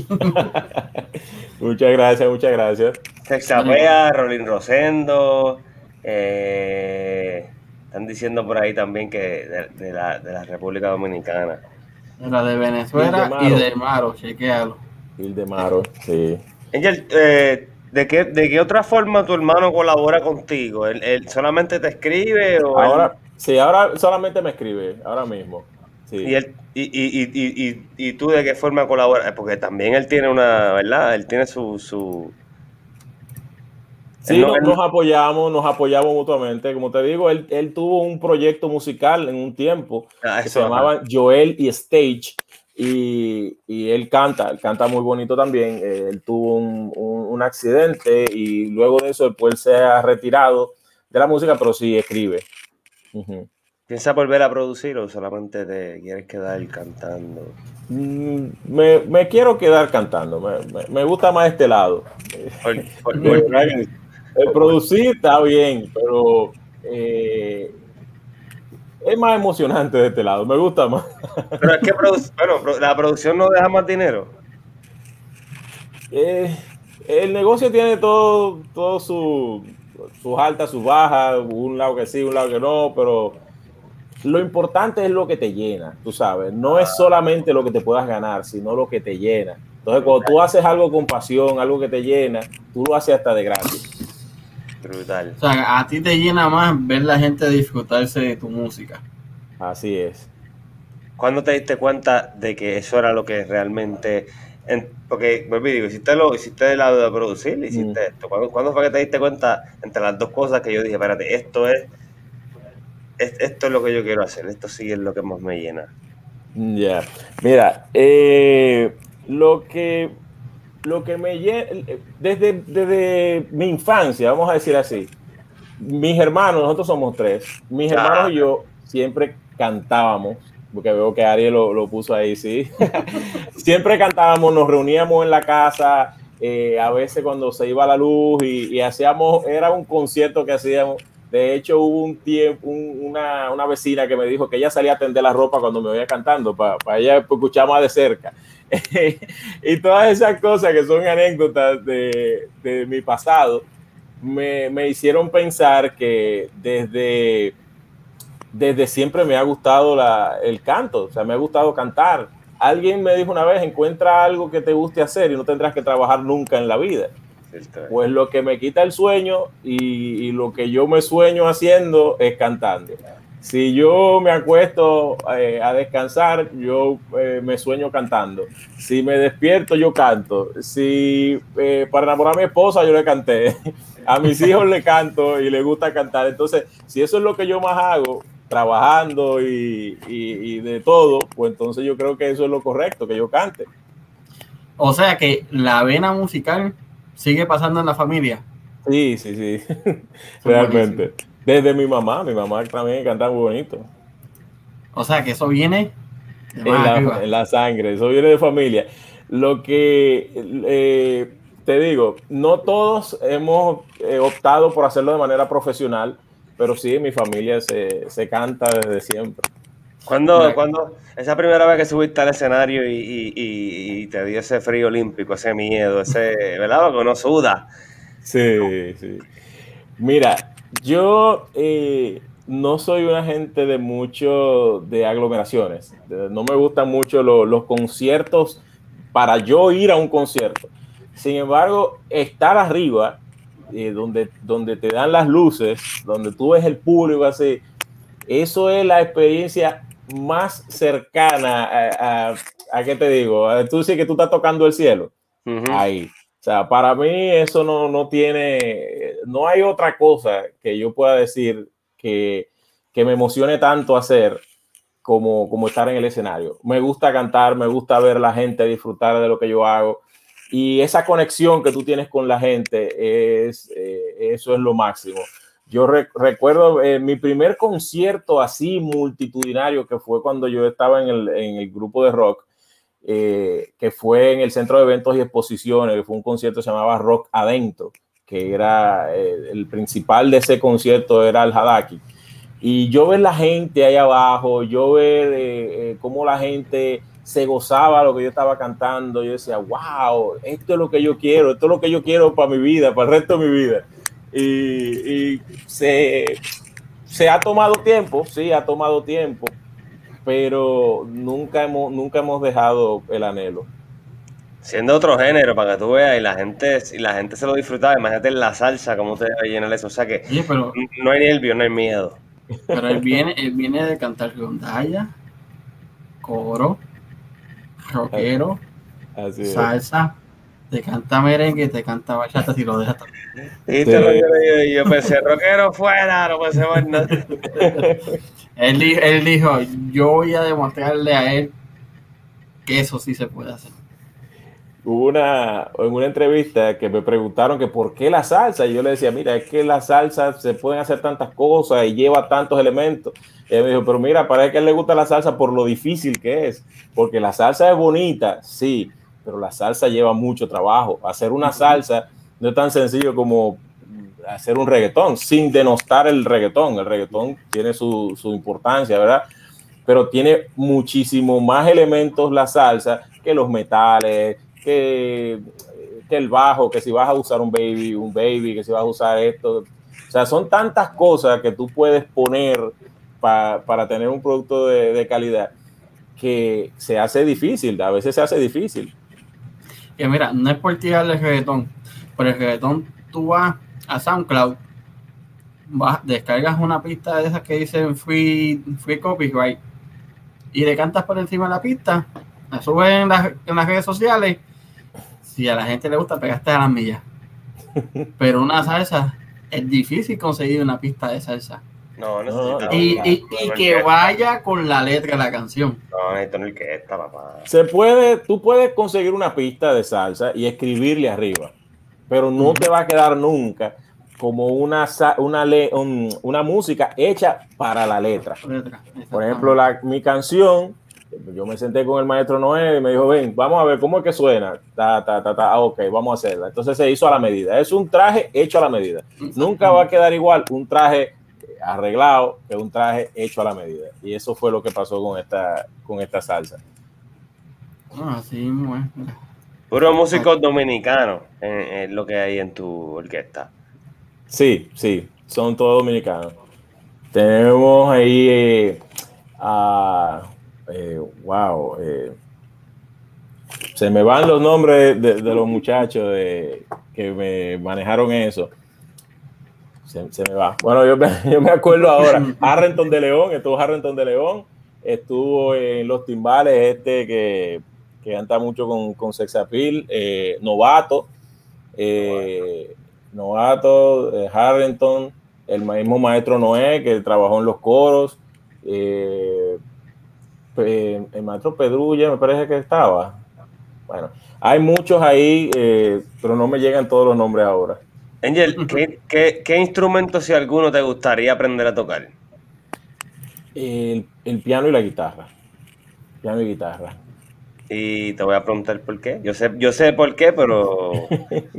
Muchas gracias, muchas gracias. Sexapea, Rolín Rosendo, eh, están diciendo por ahí también que de, de, la, de la República Dominicana. De la de Venezuela y de Maro, chequealo. Ildemaro, sí. Angel, eh, ¿de qué, ¿de qué otra forma tu hermano colabora contigo? ¿Él, él solamente te escribe o ahora, él... sí, ahora solamente me escribe, ahora mismo. Sí. ¿Y, él, y, y, y, y, y tú de qué forma colaboras? Porque también él tiene una, ¿verdad? Él tiene su... su... Sí, no, él... nos apoyamos, nos apoyamos mutuamente. Como te digo, él, él tuvo un proyecto musical en un tiempo ah, que se llamaba Joel y Stage. Y, y él canta, él canta muy bonito también. Eh, él tuvo un, un, un accidente y luego de eso después él se ha retirado de la música, pero sí escribe. Uh-huh. ¿Piensas volver a producir o solamente te quieres quedar cantando? Mm, me, me quiero quedar cantando, me, me, me gusta más este lado. Por, por, por, el, el producir está bien, pero eh, es más emocionante de este lado, me gusta más. Pero es que produ- bueno, la producción no deja más dinero. Eh, el negocio tiene todo, todo su, sus altas, sus bajas, un lado que sí, un lado que no, pero lo importante es lo que te llena, tú sabes. No ah. es solamente lo que te puedas ganar, sino lo que te llena. Entonces, cuando tú haces algo con pasión, algo que te llena, tú lo haces hasta de gratis. Brutal. O sea, a ti te llena más ver la gente disfrutarse de tu música. Así es. ¿Cuándo te diste cuenta de que eso era lo que realmente... En, porque, vuelvo y digo, hiciste, lo, hiciste el lado de producir, hiciste mm. esto. ¿Cuándo, ¿Cuándo fue que te diste cuenta entre las dos cosas que yo dije, espérate, esto es, es esto es lo que yo quiero hacer, esto sí es lo que más me llena? Ya, yeah. Mira, eh, lo que lo que me llena, desde, desde mi infancia, vamos a decir así, mis hermanos, nosotros somos tres, mis ah. hermanos y yo siempre cantábamos, porque veo que Ariel lo, lo puso ahí, sí. Siempre cantábamos, nos reuníamos en la casa, eh, a veces cuando se iba la luz y, y hacíamos, era un concierto que hacíamos. De hecho, hubo un tiempo, un, una, una vecina que me dijo que ella salía a tender la ropa cuando me veía cantando, para pa ella escuchar más de cerca. Y todas esas cosas que son anécdotas de, de mi pasado, me, me hicieron pensar que desde... desde siempre me ha gustado la, el canto, o sea, me ha gustado cantar. Alguien me dijo una vez, encuentra algo que te guste hacer y no tendrás que trabajar nunca en la vida. Pues lo que me quita el sueño y, y lo que yo me sueño haciendo es cantando. Si yo me acuesto eh, a descansar, yo eh, me sueño cantando. Si me despierto, yo canto. Si eh, para enamorar a mi esposa, yo le canté. A mis hijos le canto y les gusta cantar. Entonces, si eso es lo que yo más hago, trabajando y, y, y de todo, pues entonces yo creo que eso es lo correcto, que yo cante. O sea que la vena musical sigue pasando en la familia. Sí, sí, sí. Realmente. Desde mi mamá, mi mamá también canta muy bonito. O sea que eso viene de En más la, arriba. en la sangre, eso viene de familia. Lo que eh, te digo, no todos hemos eh, optado por hacerlo de manera profesional, pero sí, en mi familia se, se canta desde siempre. ¿Cuándo, cuando esa primera vez que subiste al escenario y, y, y, y te dio ese frío olímpico, ese miedo, ese, ¿verdad? Porque uno suda. Sí, sí. Mira, yo eh, no soy una gente de mucho de aglomeraciones. No me gustan mucho lo, los conciertos para yo ir a un concierto. Sin embargo, estar arriba, eh, donde, donde te dan las luces, donde tú ves el público así, eso es la experiencia más cercana a, a, a ¿qué te digo? A, tú sí que tú estás tocando el cielo. Uh-huh. Ahí. O sea, para mí eso no, no tiene, no hay otra cosa que yo pueda decir que, que me emocione tanto hacer como, como estar en el escenario. Me gusta cantar, me gusta ver a la gente disfrutar de lo que yo hago y esa conexión que tú tienes con la gente, es, eh, eso es lo máximo. Yo re recuerdo eh, mi primer concierto así multitudinario que fue cuando yo estaba en el, en el grupo de rock, eh, que fue en el Centro de Eventos y Exposiciones, que fue un concierto que se llamaba Rock Adentro, que era eh, el principal de ese concierto era el Hadaki. Y yo ver la gente ahí abajo, yo ver eh, eh, cómo la gente se gozaba lo que yo estaba cantando, yo decía, wow, esto es lo que yo quiero, esto es lo que yo quiero para mi vida, para el resto de mi vida. Y, y se, se ha tomado tiempo, sí, ha tomado tiempo, pero nunca hemos, nunca hemos dejado el anhelo. Siendo otro género, para que tú veas, y la gente, y la gente se lo disfrutaba, imagínate en la salsa, cómo te debe llenar eso, o sea que Oye, pero, no hay nervio, no hay miedo. Pero él viene, él viene de cantar rondalla, coro, rockero, así salsa, te canta merengue, te canta bachata si lo dejas también. Sí. Yo, yo pensé, rockero fuera, no pensé más nada. él, él dijo, yo voy a demostrarle a él que eso sí se puede hacer. Hubo una, en una entrevista que me preguntaron que por qué la salsa, y yo le decía, mira, es que la salsa se pueden hacer tantas cosas y lleva tantos elementos. Y él me dijo, pero mira, parece que a él le gusta la salsa por lo difícil que es, porque la salsa es bonita, sí, pero la salsa lleva mucho trabajo. Hacer una salsa no es tan sencillo como hacer un reggaetón, sin denostar el reggaetón. El reggaetón tiene su, su importancia, ¿verdad? Pero tiene muchísimo más elementos la salsa que los metales, Que, que el bajo, que si vas a usar un baby, un baby, que si vas a usar esto. O sea, son tantas cosas que tú puedes poner pa, para tener un producto de, de calidad que se hace difícil, a veces se hace difícil. Y mira, no es por tirarle el reggaetón, pero el reggaetón tú vas a SoundCloud, vas, descargas una pista de esas que dicen free, free copyright y le cantas por encima de la pista, la subes en, la, en las redes sociales. Si a la gente le gusta, pegaste a las millas. Pero una salsa, es difícil conseguir una pista de salsa. No, no, no. Y, y, y que vaya con la letra de la canción. No, esto no es que está, papá. Se puede, tú puedes conseguir una pista de salsa y escribirle arriba, pero no uh-huh. te va a quedar nunca como una, una, un, una música hecha para la letra. letra Por ejemplo, la, mi canción, yo me senté con el maestro Noé y me dijo, ven, vamos a ver cómo es que suena. Ta, ta, ta, ta. Ah, ok, vamos a hacerla. Entonces se hizo a la medida. Es un traje hecho a la medida. Nunca va a quedar igual un traje arreglado que un traje hecho a la medida. Y eso fue lo que pasó con esta, con esta salsa. Ah, sí, bueno. Puro músico dominicano es lo que hay en tu orquesta. Sí, sí, son todos dominicanos. Tenemos ahí eh, a... Eh, wow, eh, se me van los nombres de, de los muchachos de, que me manejaron eso. Se, se me va. Bueno, yo me, yo me acuerdo ahora. Harrington de León, estuvo Harrington de León, estuvo en los timbales este que, que canta mucho con, con Sex Appeal, eh, Novato, eh, Novato, eh, Harrington, el mismo maestro Noé que trabajó en los coros. Eh, el maestro Pedrulla me parece que estaba Bueno, hay muchos ahí, eh, pero no me llegan todos los nombres ahora. Angel, ¿qué, qué, qué instrumento, si alguno, te gustaría aprender a tocar? El, el piano y la guitarra. Piano y guitarra. Y te voy a preguntar por qué. Yo sé, yo sé por qué, pero...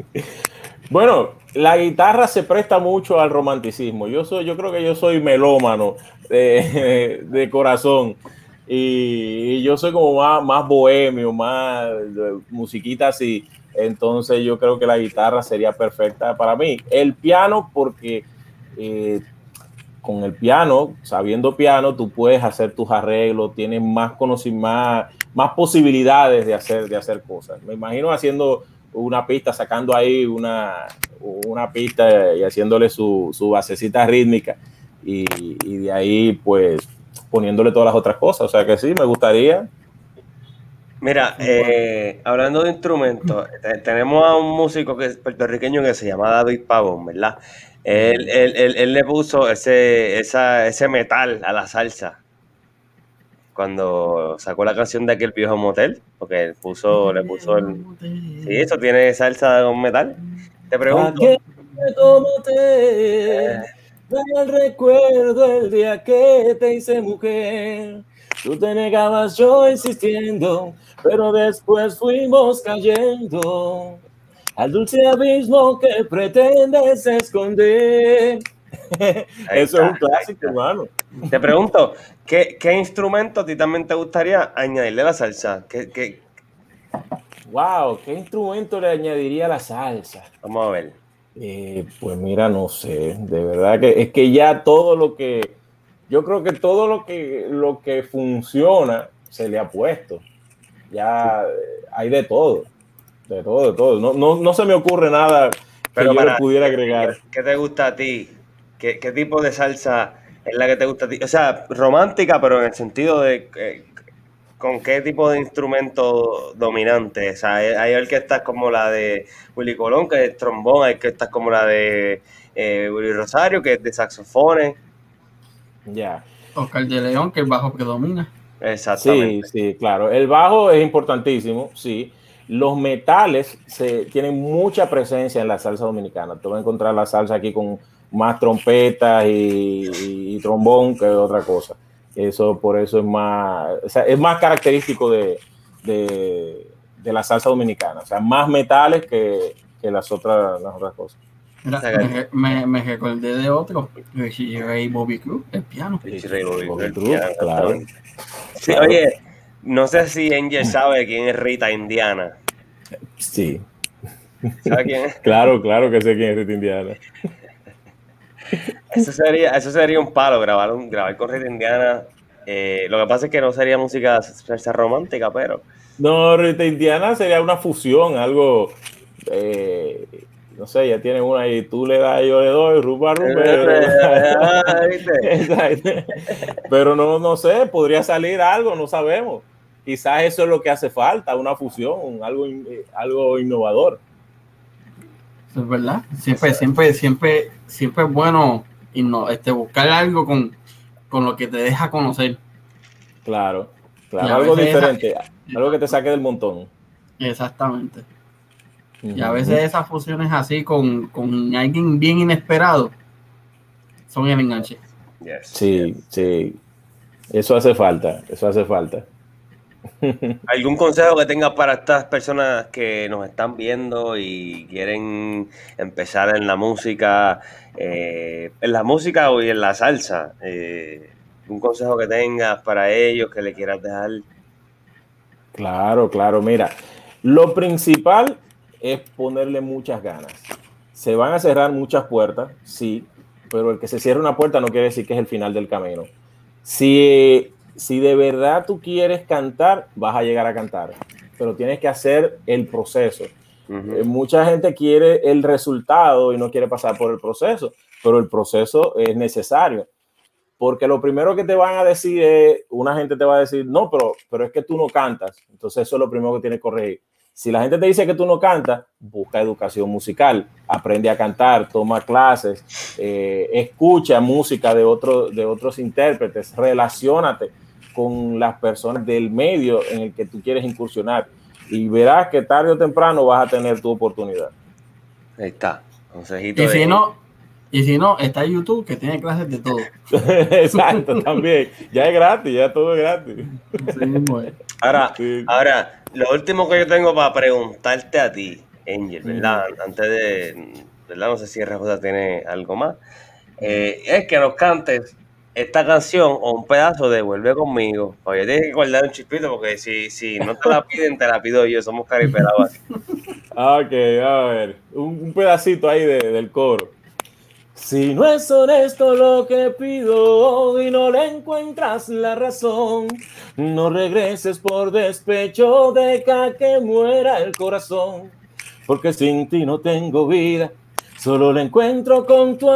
Bueno, la guitarra se presta mucho al romanticismo. Yo soy, yo creo que yo soy melómano de, de corazón. Y, y yo soy como más, más bohemio, más musiquita así. Entonces yo creo que la guitarra sería perfecta para mí. El piano, porque eh, con el piano, sabiendo piano, tú puedes hacer tus arreglos, tienes más conocimiento, más, más posibilidades de hacer, de hacer cosas. Me imagino haciendo una pista, sacando ahí una, una pista y haciéndole su, su basecita rítmica y, y de ahí pues poniéndole todas las otras cosas. O sea que sí, me gustaría. Mira, eh, hablando de instrumentos, te- tenemos a un músico que es puertorriqueño que se llama David Pavón, ¿verdad? Él, él, él, él le puso ese, esa, ese metal a la salsa cuando sacó la canción de Aquel Viejo Motel, porque él puso, le puso el... Sí, eso tiene salsa con metal. Te pregunto... Aquel viejo motel, me recuerdo el día que te hice mujer. Tú te negabas, yo insistiendo, pero después fuimos cayendo al dulce abismo que pretendes esconder. Eso es un clásico, hermano. Te pregunto, ¿qué, ¿qué instrumento a ti también te gustaría añadirle a la salsa? ¿Qué, qué? Wow, ¿qué instrumento le añadiría a la salsa? Vamos a ver. Eh, pues mira, no sé, de verdad que es que ya todo lo que, yo creo que todo lo que, lo que funciona se le ha puesto. Ya eh, hay de todo, de todo, de todo. No, no, no se me ocurre nada que Pero yo para, le pudiera ¿qué, agregar. ¿qué, qué te gusta a ti? ¿Qué, ¿Qué tipo de salsa es la que te gusta a ti? O sea, romántica, pero en el sentido de eh, ¿con qué tipo de instrumento dominante? O sea, hay, hay orquestas como la de Willy Colón, que es trombón, hay orquestas como la de eh, Willy Rosario, que es de saxofones. Ya. Oscar de León, que el bajo predomina. Exactamente. Sí, sí, claro. El bajo es importantísimo, sí. Los metales se, tienen mucha presencia en la salsa dominicana. Te vas a encontrar la salsa aquí con más trompetas y, y, y trombón que otra cosa. Eso, por eso es más, o sea, es más característico de, de, de la salsa dominicana. O sea, más metales que, que las, otras, las otras cosas. Mira, me, me, me recordé de otro, Richie Ray Bobby Cruz, el piano. Richie Ray Bobby Cruz, el Cruz, piano, claro. Sí, Claro. oye, no sé si Angel sabe quién es Rita Indiana. Sí. ¿Sabe quién es? Claro, claro que sé quién es Rita Indiana. Eso sería, eso sería un palo, grabar, un, grabar con Rita Indiana. Eh, lo que pasa es que no sería música salsa romántica, pero... No, Rita Indiana sería una fusión, algo... Eh, no sé, ya tienen una ahí, tú le das, yo le doy, rumba, rumba. Pero no, no sé, podría salir algo, no sabemos. Quizás eso es lo que hace falta, una fusión, algo, algo innovador. Eso es verdad. Siempre, siempre, siempre, siempre es bueno y no, este, buscar algo con, con lo que te deja conocer. Claro, claro, algo diferente, esa, algo que te saque del montón. Exactamente. Uh-huh. Y a veces esas fusiones así con, con alguien bien inesperado son el enganche. Yes, sí, yes. sí. Eso hace falta, eso hace falta. ¿Algún consejo que tengas para estas personas que nos están viendo y quieren empezar en la música, eh, en la música o en la salsa? Eh, ¿Un consejo que tengas para ellos que le quieras dejar? Claro, claro. Mira, lo principal es ponerle muchas ganas. Se van a cerrar muchas puertas, sí, pero el que se cierre una puerta no quiere decir que es el final del camino. Si, si de verdad tú quieres cantar, vas a llegar a cantar, pero tienes que hacer el proceso. Uh-huh. eh, mucha gente quiere el resultado y no quiere pasar por el proceso, pero el proceso es necesario. Porque lo primero que te van a decir es, una gente te va a decir, no, pero, pero es que tú no cantas. Entonces eso es lo primero que tienes que corregir. Si la gente te dice que tú no cantas, busca educación musical, aprende a cantar, toma clases, eh, escucha música de, otro, de otros intérpretes, relaciónate con las personas del medio en el que tú quieres incursionar. y verás que tarde o temprano vas a tener tu oportunidad. Ahí está. Consejito y de... si no, y si no, está YouTube que tiene clases de todo. Exacto, también. Ya es gratis, ya todo es gratis. Sí, bueno. Ahora, Sí. ahora, lo último que yo tengo para preguntarte a ti, Angel, ¿verdad? Uh-huh. Antes de, ¿verdad? No sé si R J tiene algo más. Eh, es que nos cantes esta canción o un pedazo de Vuelve Conmigo. Oye, tienes que guardar un chispito porque si, si no te la piden, te la pido yo. Somos caripelados aquí. Ok, a ver, un, un pedacito ahí de, del coro. Si no es honesto lo que pido y no le encuentras la razón, no regreses por despecho, deja que muera el corazón, porque sin ti no tengo vida, solo la encuentro con tu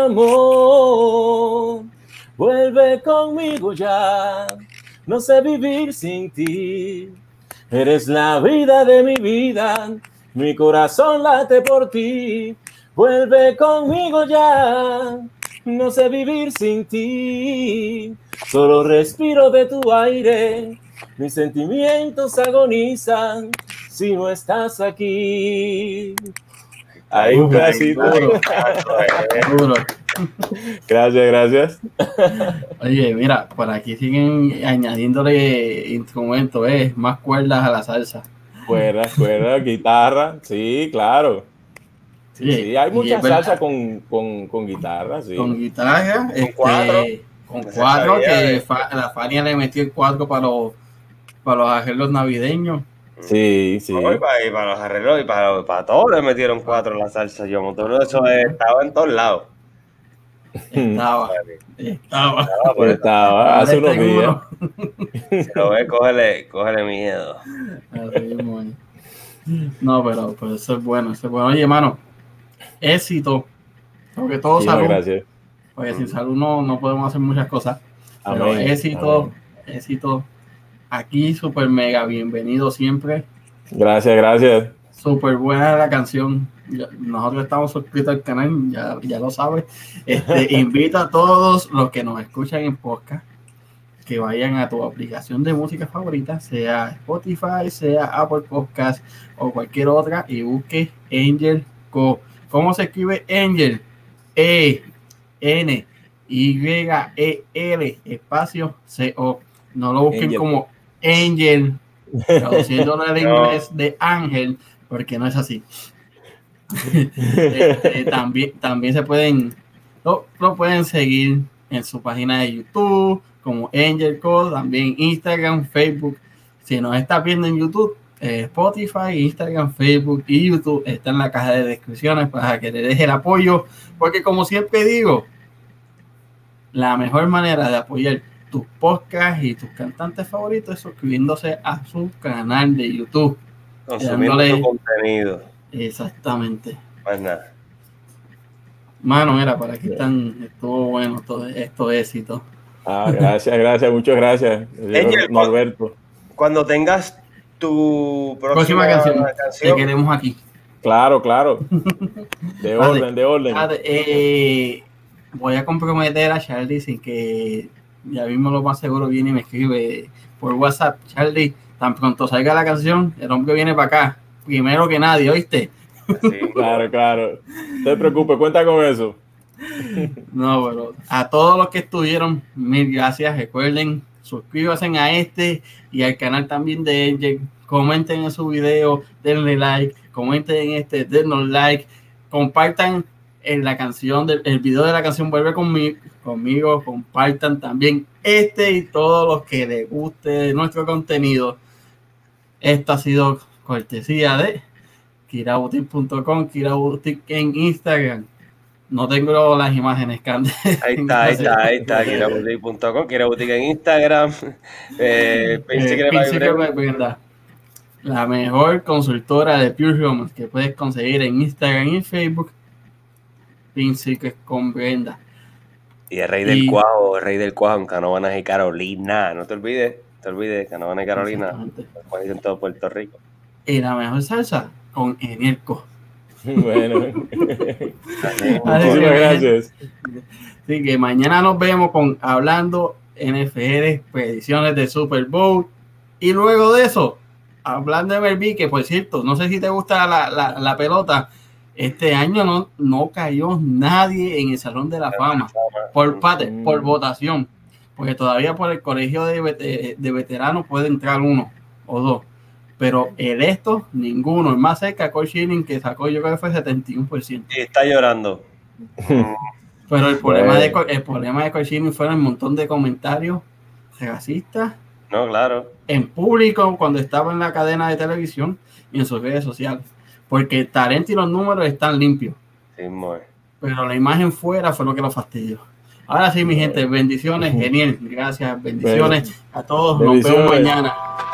amor. Vuelve conmigo ya, no sé vivir sin ti, eres la vida de mi vida, mi corazón late por ti. Vuelve conmigo ya, no sé vivir sin ti, solo respiro de tu aire, mis sentimientos agonizan si no estás aquí. Ahí un pedacito. Duro, duro. Gracias, gracias. Oye, mira, por aquí siguen añadiéndole instrumentos, ¿eh? Más cuerdas a la salsa. Cuerdas, cuerdas, guitarra, sí, claro. Sí, sí, sí. Hay mucha salsa con, con, con guitarra, sí. Con guitarra, con este, cuatro, con cuatro, sabía, que eh. fa, la Fania le metió el cuatro para los, para los arreglos navideños. Sí, sí. No, y, para, y para los arreglos y para, para todos le metieron cuatro en la salsa. Yo, todo eso estaba en todos lados. Estaba, estaba. Estaba, pues, estaba hace unos días. Si lo ves, cógele, cógele miedo. Así, bueno. No, pero pues eso es bueno, eso es bueno. Oye, hermano, éxito. Porque todo Sí, salud. Gracias. Porque sin salud no, no podemos hacer muchas cosas. Pero Amén, éxito, amén. éxito. Aquí, súper mega bienvenido siempre. Gracias, gracias. Súper buena la canción. Ya, nosotros estamos suscritos al canal, ya, ya lo sabes. Este, invito a todos los que nos escuchan en podcast que vayan a tu aplicación de música favorita, sea Spotify, sea Apple Podcast o cualquier otra, y busque Angel Co. ¿Cómo se escribe Angel? E N Y E L espacio C O. No lo busquen Angel. Como Angel, traduciéndolo al inglés de ángel, porque no es así. este, también, también se pueden lo, lo pueden seguir en su página de YouTube como Angel Co, también Instagram, Facebook. Si nos está viendo en YouTube, eh, Spotify, Instagram, Facebook y YouTube está en la caja de descripciones para que le deje el apoyo, porque como siempre digo, la mejor manera de apoyar tus podcasts y tus cantantes favoritos es suscribiéndose a su canal de YouTube, consumiendo dándole... su contenido. Exactamente. Pues nada. Mano, mira, por aquí están, estuvo bueno todo esto éxito. Ah, gracias, gracias, muchas gracias. Angel, Norberto. Cuando tengas tu próxima, próxima canción, canción, te queremos aquí. Claro, claro. De vale. orden, de orden. Vale, eh, voy a comprometer a Charlie sin que ya mismo lo más seguro viene y me escribe por WhatsApp. Charlie, tan pronto salga la canción, el hombre viene para acá. Primero que nadie, ¿oíste? Sí, claro, claro. No te preocupes, cuenta con eso. No, pero a todos los que estuvieron, mil gracias. Recuerden, suscríbanse a este y al canal también de Angel. Comenten en su video, denle like, comenten en este, denle like, compartan en la canción, del, el video de la canción Vuelve conmigo, conmigo, compartan también este y todos los que les guste nuestro contenido. Esto ha sido cortesía de kiraboutique punto com, kiraboutique en Instagram. No tengo las imágenes, Candy. Ahí está, ahí está, ahí está, kiraboutique punto com, kiraboutique en Instagram. Eh, eh, la mejor consultora de Pure Humans que puedes conseguir en Instagram y Facebook. Pin Secret con Brenda. Y el rey del y... cuajo, el rey del cuajo en Canóvanas y Carolina. No te olvides, te olvides, Canóvanas y Carolina. En todo Puerto Rico. Y la mejor salsa con Enelco. Bueno. Muchísimas gracias. Así que mañana nos vemos con Hablando N F L, predicciones de Super Bowl. Y luego de eso, hablando de M L B, que por cierto, no sé si te gusta la, la, la pelota, este año no, no cayó nadie en el Salón de la Fama por, pate, por votación, porque todavía por el colegio de, de, de veteranos puede entrar uno o dos, pero electos, ninguno. El más cerca, Cole Schilling, que sacó, yo creo que fue setenta y uno por ciento. Y está llorando. Pero el problema, de, el problema de Cole Schilling fueron un montón de comentarios racistas. No, claro. En público, cuando estaba en la cadena de televisión y en sus redes sociales. Porque el talento y los números están limpios. Sí, muy. Pero la imagen fuera fue lo que lo fastidió. Ahora sí, mi gente, bendiciones, genial. Gracias, bendiciones a todos. Nos vemos mañana.